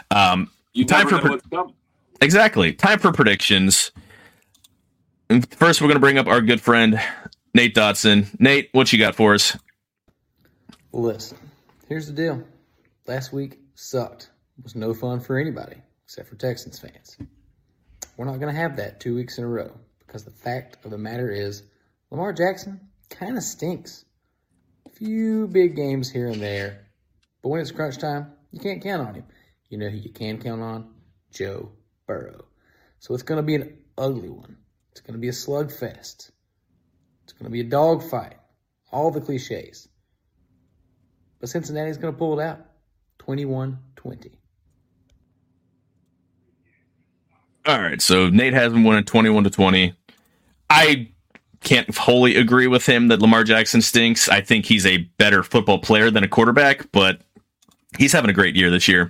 Exactly. Time for predictions. First, we're going to bring up our good friend, Nate Dotson. Nate, what you got for us? Listen, here's the deal. Last week sucked. It was no fun for anybody, except for Texans fans. We're not going to have that 2 weeks in a row, because the fact of the matter is Lamar Jackson kind of stinks. A few big games here and there, but when it's crunch time, you can't count on him. You know who you can count on? Joe Burrow. So it's going to be an ugly one. It's going to be a slugfest. It's going to be a dogfight. All the cliches. But Cincinnati's going to pull it out. 21-20. All right, so Nate has him winning 21-20. I can't wholly agree with him that Lamar Jackson stinks. I think he's a better football player than a quarterback, but he's having a great year this year.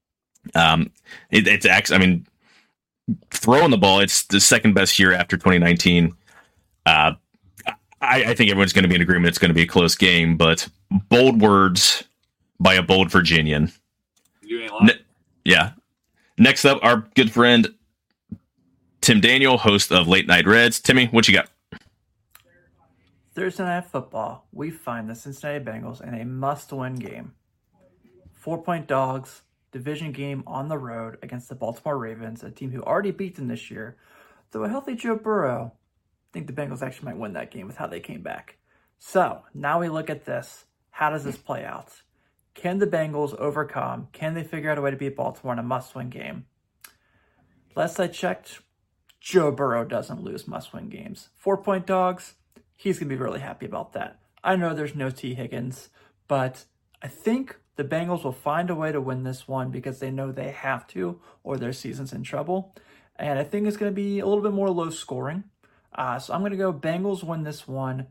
It's actually, I mean, throwing the ball, it's the second best year after 2019. I think everyone's going to be in agreement it's going to be a close game, but bold words by a bold Virginian. You ain't lying. Yeah. Next up, our good friend Tim Daniel, host of Late Night Reds. Timmy, what you got? Thursday Night Football, we find the Cincinnati Bengals in a must-win game. 4-point dogs, division game on the road against the Baltimore Ravens, a team who already beat them this year. Though a healthy Joe Burrow, I think the Bengals actually might win that game with how they came back. So, now we look at this. How does this play out? Can the Bengals overcome? Can they figure out a way to beat Baltimore in a must-win game? Last I checked, Joe Burrow doesn't lose must-win games. 4-point dogs, he's going to be really happy about that. I know there's no T. Higgins, but I think the Bengals will find a way to win this one because they know they have to or their season's in trouble. And I think it's going to be a little bit more low scoring. So I'm going to go Bengals win this one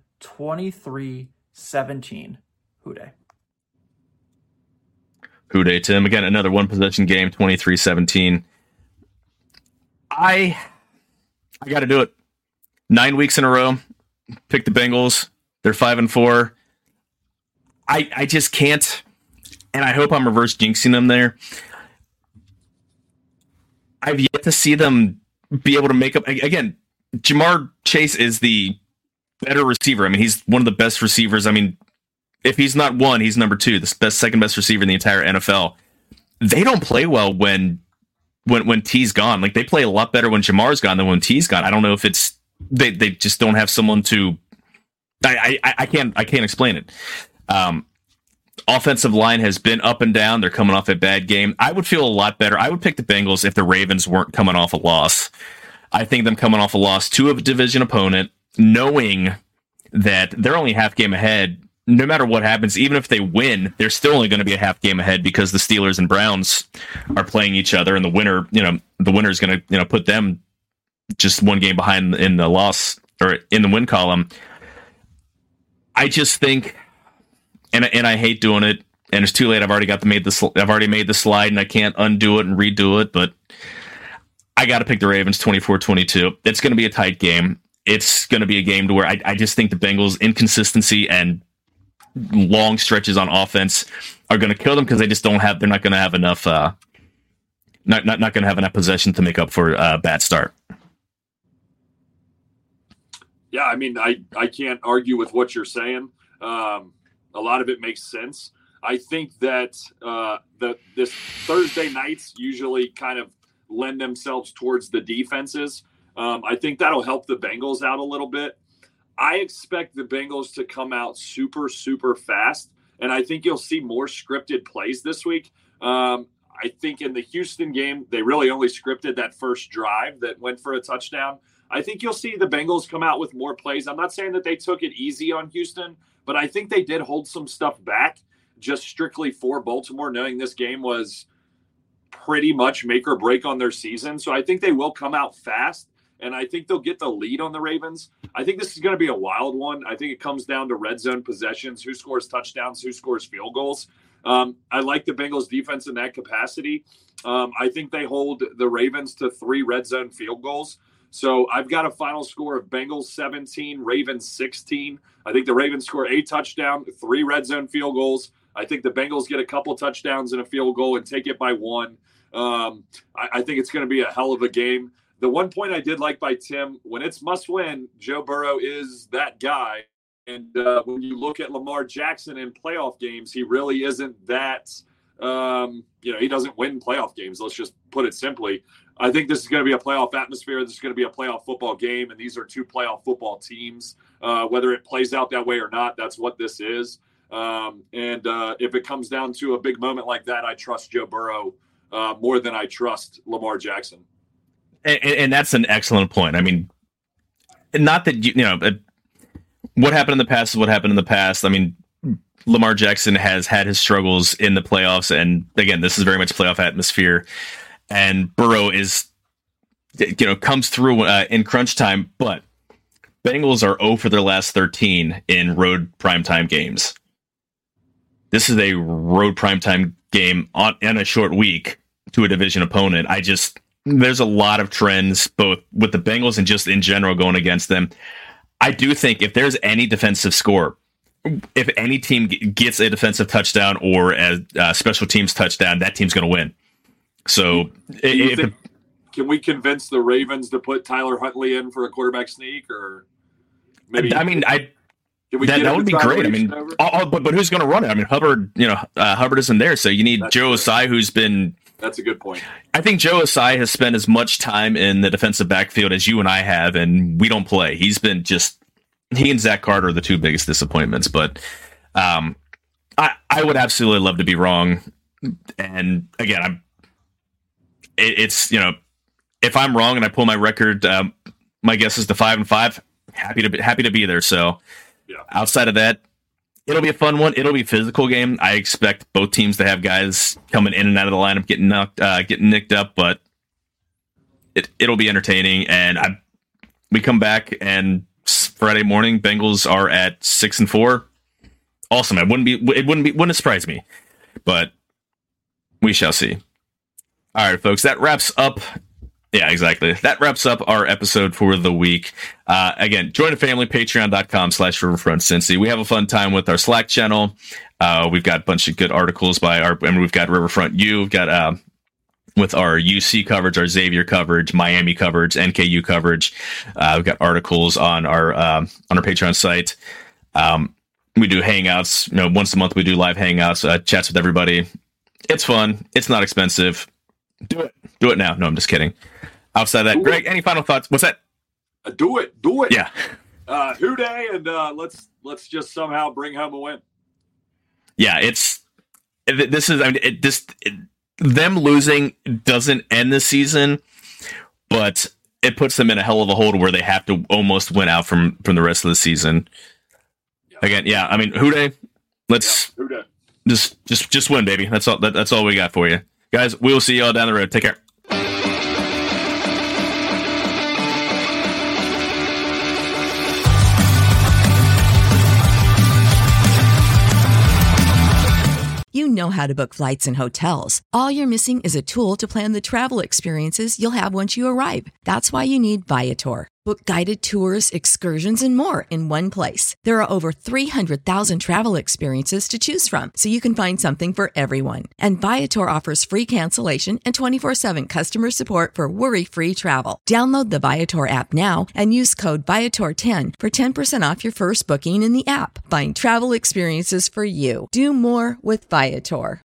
23-17. Who dey? Who dey, Tim? Again, another one-possession game, 23-17. I got to do it. 9 weeks in a row. Pick the Bengals. They're 5-4. I just can't. And I hope I'm reverse jinxing them there. I've yet to see them be able to make up. Again, Jamar Chase is the better receiver. I mean, he's one of the best receivers. I mean, if he's not one, he's number two, the second best receiver in the entire NFL. They don't play well when T's gone. Like, they play a lot better when Jamar's gone than when T's gone. I don't know if it's they just don't have someone to. I can't explain it. Offensive line has been up and down. They're coming off a bad game. I would feel a lot better. I would pick the Bengals if the Ravens weren't coming off a loss. I think them coming off a loss to a division opponent, knowing that they're only half game ahead, no matter what happens, even if they win, they're still only going to be a half game ahead because the Steelers and Browns are playing each other, and the winner is going to, put them just one game behind in the loss or in the win column. I just think, and I hate doing it, and it's too late. I've already made the slide, and I can't undo it and redo it. But I got to pick the Ravens 24-22. It's going to be a tight game. It's going to be a game to where I just think the Bengals' inconsistency and long stretches on offense are going to kill them because they just don't have. They're not going to have enough. Not going to have enough possession to make up for a bad start. Yeah, I mean, I can't argue with what you're saying. A lot of it makes sense. I think that this Thursday nights usually kind of lend themselves towards the defenses. I think that'll help the Bengals out a little bit. I expect the Bengals to come out super, super fast, and I think you'll see more scripted plays this week. I think in the Houston game, they really only scripted that first drive that went for a touchdown. I think you'll see the Bengals come out with more plays. I'm not saying that they took it easy on Houston, but I think they did hold some stuff back just strictly for Baltimore, knowing this game was pretty much make or break on their season. So I think they will come out fast, and I think they'll get the lead on the Ravens. I think this is going to be a wild one. I think it comes down to red zone possessions, who scores touchdowns, who scores field goals. I like the Bengals defense in that capacity. I think they hold the Ravens to 3 red zone field goals. So I've got a final score of Bengals 17, Ravens 16. I think the Ravens score a touchdown, 3 red zone field goals. I think the Bengals get a couple touchdowns and a field goal and take it by 1. I think it's going to be a hell of a game. The one point I did like by Tim, when it's must win, Joe Burrow is that guy. And when you look at Lamar Jackson in playoff games, he really isn't that, he doesn't win playoff games. Let's just put it simply. I think this is going to be a playoff atmosphere. This is going to be a playoff football game, and these are 2 playoff football teams. Whether it plays out that way or not, that's what this is. And if it comes down to a big moment like that, I trust Joe Burrow more than I trust Lamar Jackson. And that's an excellent point. I mean, not that, what happened in the past is what happened in the past. I mean, Lamar Jackson has had his struggles in the playoffs. And again, this is very much playoff atmosphere. And Burrow comes through in crunch time. But Bengals are 0 for their last 13 in road primetime games. This is a road primetime game on a short week to a division opponent. There's a lot of trends, both with the Bengals and just in general going against them. I do think if there's any defensive score, if any team gets a defensive touchdown or a special teams touchdown, that team's going to win. So, can we convince the Ravens to put Tyler Huntley in for a quarterback sneak, or maybe? I mean, that would be great. I mean, but who's going to run it? I mean, Hubbard. Hubbard isn't there, so you need Joe Osai, who's been. That's a good point. I think Joe Osai has spent as much time in the defensive backfield as you and I have, and we don't play. He and Zach Carter are the 2 biggest disappointments. But I would absolutely love to be wrong. And again, if I'm wrong and I pull my record, my guess is to 5-5. Happy to be there. So outside of that, it'll be a fun one. It'll be a physical game. I expect both teams to have guys coming in and out of the lineup, getting nicked up, but it'll be entertaining. And we come back, and Friday morning, Bengals are at 6-4. Awesome. It wouldn't surprise me, but we shall see. All right, folks, that wraps up. Yeah, exactly. That wraps up our episode for the week. Again, join the family, patreon.com/RiverfrontCincy. We have a fun time with our Slack channel. We've got a bunch of good articles we've got Riverfront U. We've got with our UC coverage, our Xavier coverage, Miami coverage, NKU coverage. We've got articles on our Patreon site. We do hangouts. Once a month we do live hangouts, chats with everybody. It's fun. It's not expensive. Do it now. No, I'm just kidding. Outside of that, Greg, any final thoughts? What's that? Do it. Yeah. Who day, and let's just somehow bring home a win. Yeah, them losing doesn't end the season, but it puts them in a hell of a hole where they have to almost win out from the rest of the season. Yeah. Again, yeah, I mean, Who day? Let's just win, baby. That's all. That's all we got for you, guys. We'll see y'all down the road. Take care. You know how to book flights and hotels. All you're missing is a tool to plan the travel experiences you'll have once you arrive. That's why you need Viator. Book guided tours, excursions, and more in one place. There are over 300,000 travel experiences to choose from, so you can find something for everyone. And Viator offers free cancellation and 24/7 customer support for worry-free travel. Download the Viator app now and use code Viator10 for 10% off your first booking in the app. Find travel experiences for you. Do more with Viator.